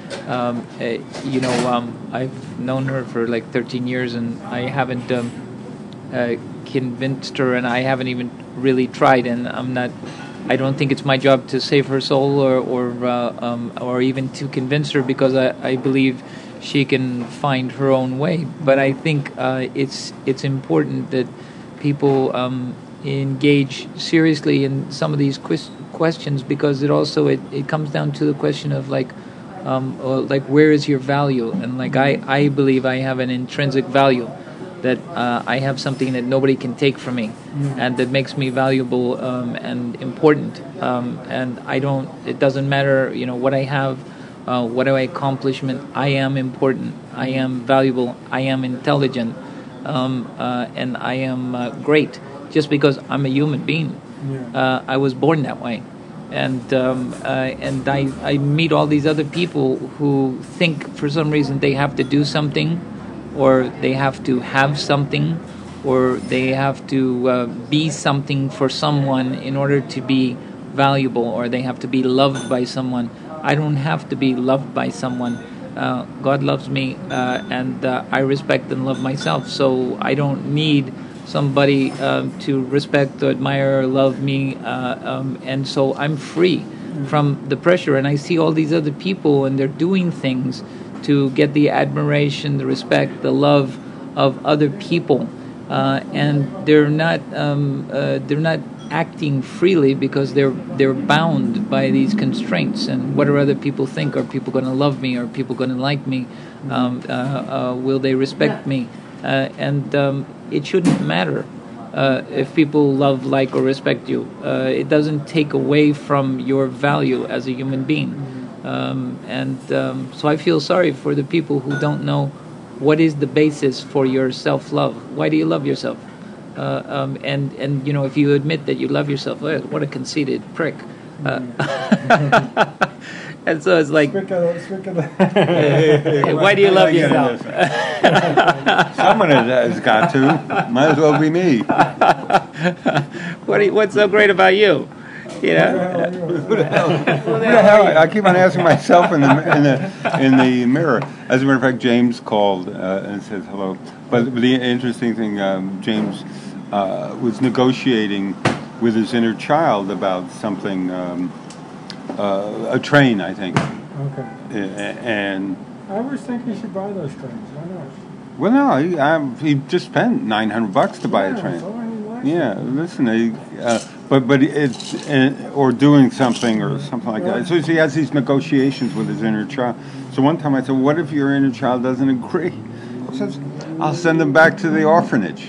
I've known her for like 13 years, and I haven't convinced her, and I haven't even really tried, and I don't think it's my job to save her soul or even to convince her, because I believe she can find her own way. But I think it's important that people engage seriously in some of these questions, because it comes down to the question of like where is your value, and like I believe I have an intrinsic value, that I have something that nobody can take from me, and that makes me valuable and important. And it doesn't matter, what I have, what I accomplishment. I am important. I am valuable. I am intelligent, and I am great, just because I'm a human being. I was born that way, and I meet all these other people who think for some reason they have to do something, or they have to have something, or they have to be something for someone in order to be valuable, or they have to be loved by someone. I don't have to be loved by someone. God loves me, and I respect and love myself, so I don't need somebody to respect or admire or love me, and so I'm free. from the pressure, and I see all these other people, and they're doing things to get the admiration, the respect, the love of other people, and they're not acting freely because they're bound by these constraints. And what do other people think? Are people going to love me? Are people going to like me? Will they respect me? And it shouldn't matter if people love, like, or respect you. It doesn't take away from your value as a human being. So I feel sorry for the people who don't know what is the basis for your self-love. Why do you love yourself? And you know, if you admit that you love yourself, what a conceited prick. And so it's like, why do you love yourself? Someone has got to. Might as well be me. What's so great about you? You know? Who the hell? I keep on asking myself in the mirror. As a matter of fact, James called and said hello. But the interesting thing, James was negotiating with his inner child about something, a train, I think. Okay. And I always think you should buy those trains. Why not? well, no, he just spent $900 to buy a train. So he likes Yeah, listen, but it's or doing something or something like that. So he has these negotiations with his inner child. So one time I said, "What if your inner child doesn't agree?" He says, "I'll send them back to the orphanage."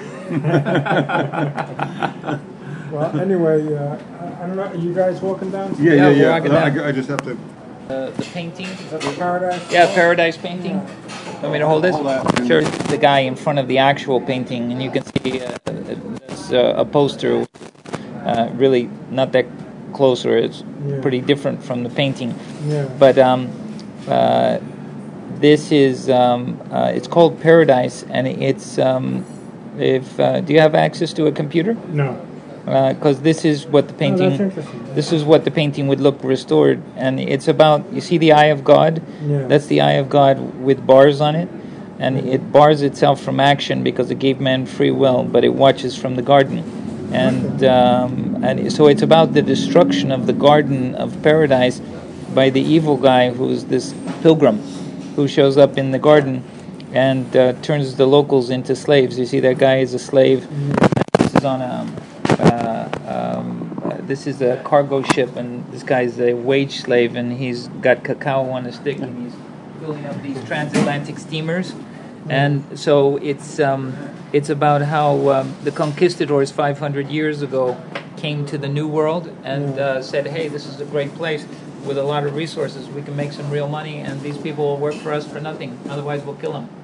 Well, anyway, I don't know. Are you guys walking down? Yeah, we're walking down. I just have to. The painting. Is that the Paradise? Yeah, Paradise painting. Want me to hold this? Sure. The guy in front of the actual painting, and you can see there's a poster. Really not that close, or it's pretty different from the painting. Yeah. But this is it's called Paradise, and it's do you have access to a computer? No. Because this is what the painting. that's interesting. This is what the painting would look restored, and it's about. You see the eye of God. Yeah. That's the eye of God with bars on it, and it bars itself from action because it gave man free will, but it watches from the garden, and so it's about the destruction of the garden of paradise by the evil guy who's this pilgrim, who shows up in the garden and turns the locals into slaves. You see that guy is a slave. This is on a. This is a cargo ship, and this guy's a wage slave, and he's got cacao on a stick, and he's filling up these transatlantic steamers. And so it's about how the conquistadors 500 years ago came to the New World and said, "Hey, this is a great place with a lot of resources. We can make some real money, and these people will work for us for nothing. Otherwise, we'll kill them."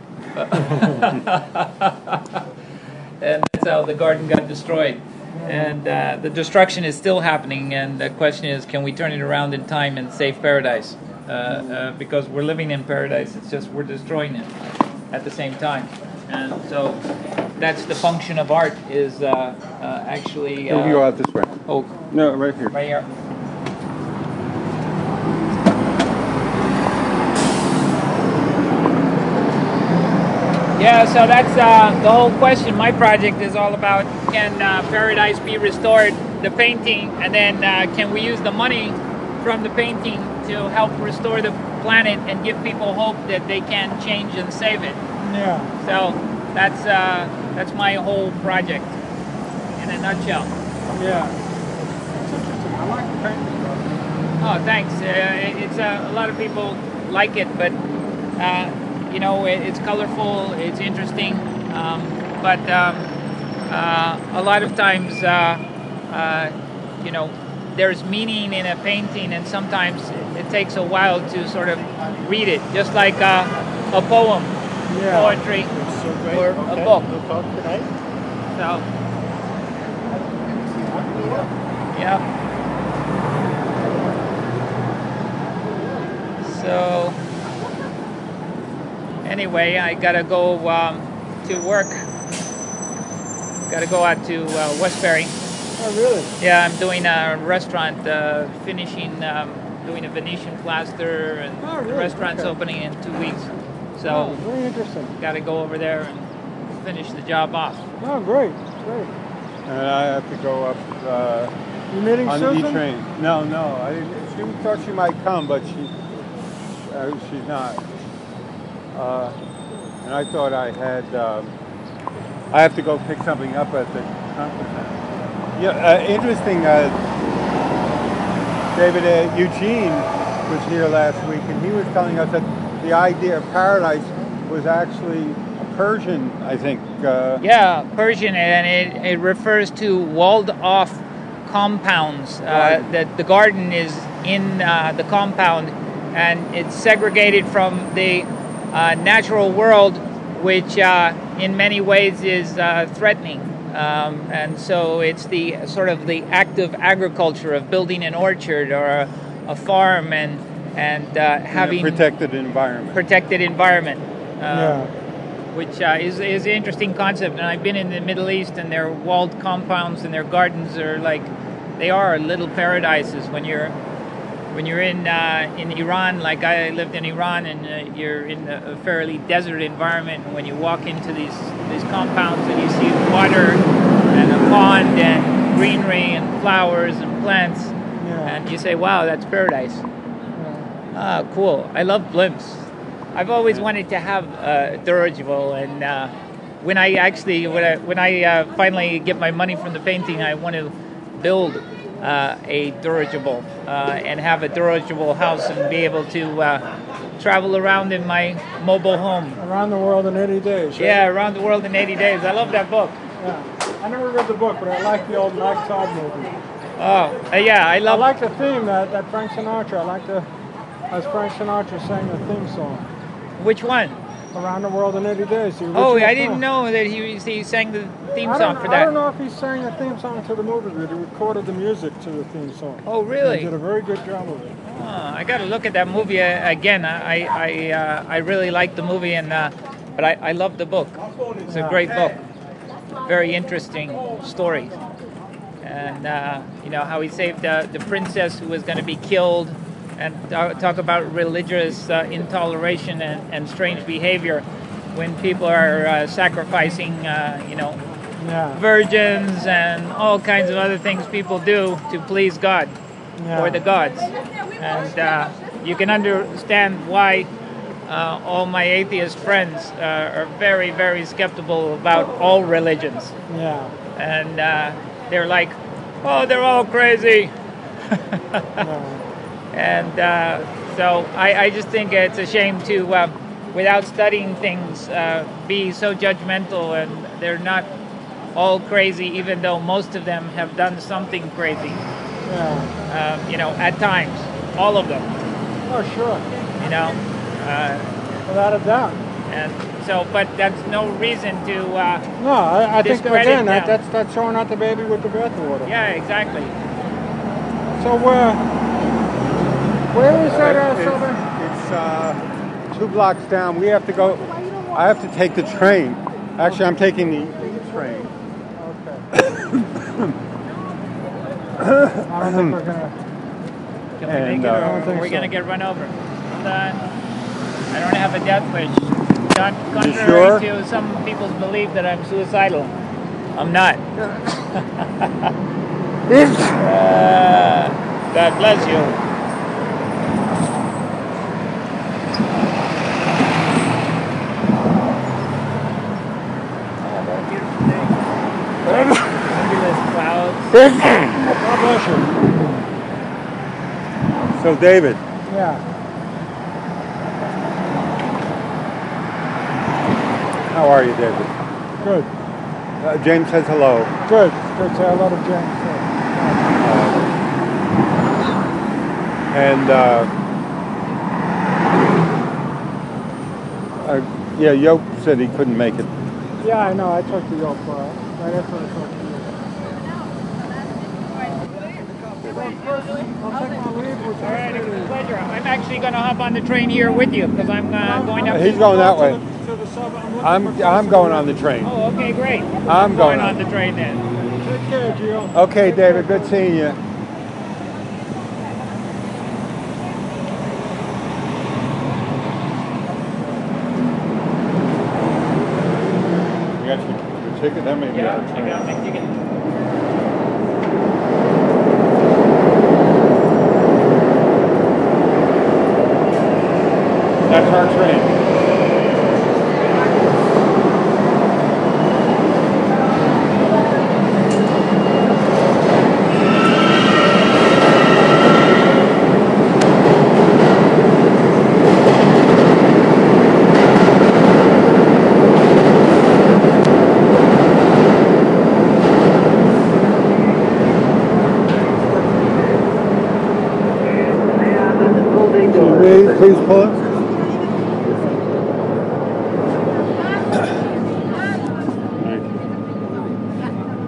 And that's how the garden got destroyed. And the destruction is still happening, and the question is, can we turn it around in time and save paradise? Because we're living in paradise, it's just we're destroying it at the same time. And so that's the function of art, is actually... You go out this way. Oh, No, right here. right here. Yeah, so that's the whole question. My project is all about, can paradise be restored, the painting, and then can we use the money from the painting to help restore the planet and give people hope that they can change and save it. Yeah. So that's my whole project in a nutshell. Yeah. That's interesting. I like the painting. Oh, thanks. It's a lot of people like it, but you know, it's colorful, it's interesting, but a lot of times, you know, there's meaning in a painting, and sometimes it takes a while to sort of read it, just like a poem, poetry, or a book. So, yeah. So, anyway, I gotta go to work. Gotta go out to Westbury. Oh, really? Yeah, I'm doing a restaurant, finishing, doing a Venetian plaster, and the restaurant's opening in 2 weeks. So, very interesting. Gotta go over there and finish the job off. Oh, great, great. And I have to go up You meeting on Susan? the E train. No, I didn't. She thought she might come, but she's not. And I thought I had. I have to go pick something up at the conference center. Yeah, interesting. David, Eugene was here last week, and he was telling us that the idea of paradise was actually Persian, I think. Yeah, Persian, and it refers to walled-off compounds. That the garden is in the compound, and it's segregated from the natural world, which in many ways is threatening. And so it's the sort of the active agriculture of building an orchard or a farm and having a protected environment. Which is an interesting concept. And I've been in the Middle East, and their walled compounds and their gardens are they are little paradises. When you're in Iran, like I lived in Iran, and you're in a fairly desert environment, and when you walk into these compounds and you see water and a pond and greenery and flowers and plants, and you say, wow, that's paradise. Cool. I love blimps. I've always wanted to have a dirigible, and when I finally get my money from the painting, I want to build a dirigible and have a dirigible house and be able to travel around in my mobile home. Around the World in 80 Days. Right? Yeah, Around the World in 80 Days. I love that book. Yeah. I never read the book, but I like the old Mike Todd movie. Oh, yeah, I like the theme that Frank Sinatra. As Frank Sinatra sang the theme song. Which one? Around the World in 80 Days. Oh, I didn't know that he sang the theme song for that. I don't know if he sang the theme song to the movie, but he recorded the music to the theme song. Oh, really? He did a very good job of it. I got to look at that movie again. I really liked the movie, but I love the book. It's a great book. Very interesting story. And, how he saved the princess who was going to be killed, and talk about religious intoleration and strange behavior when people are sacrificing, virgins and all kinds of other things people do to please God or the gods. And you can understand why all my atheist friends are very, very skeptical about all religions. Yeah. And they're like, oh, they're all crazy. And so I just think it's a shame to, without studying things, be so judgmental. And they're not all crazy, even though most of them have done something crazy. Yeah. At times, all of them. Oh, sure. Without a doubt. And so, but that's no reason to. No, I think again them. that's throwing out the baby with the bathwater. Yeah, exactly. So where is that, Silver? It's 2 blocks down. We have to go. I have to take the train. Actually, I'm taking the train. Okay. I don't think we're gonna. Can we make it, or are we gonna get run over? Hold on. I don't have a death wish. Contrary to some people's belief that I'm suicidal, I'm not. God bless you. Fabulous clouds. God bless you. So, David. Yeah. How are you, David? Good. James says hello. Good. Good. Say hello to James. Yoke said he couldn't make it. Yeah, I know. I talked to Yoke right after I talked to you. I'll take my leave. All right, it was a pleasure. I'm actually going to hop on the train here with you because I'm going up. He's going that way. To the suburb. I'm going on the train. Oh, okay, great. I'm going on the train then. Take care, Gio. Okay, David. Good seeing you. You got your ticket? That may be Yeah, I got my ticket. in our train. Please pull it.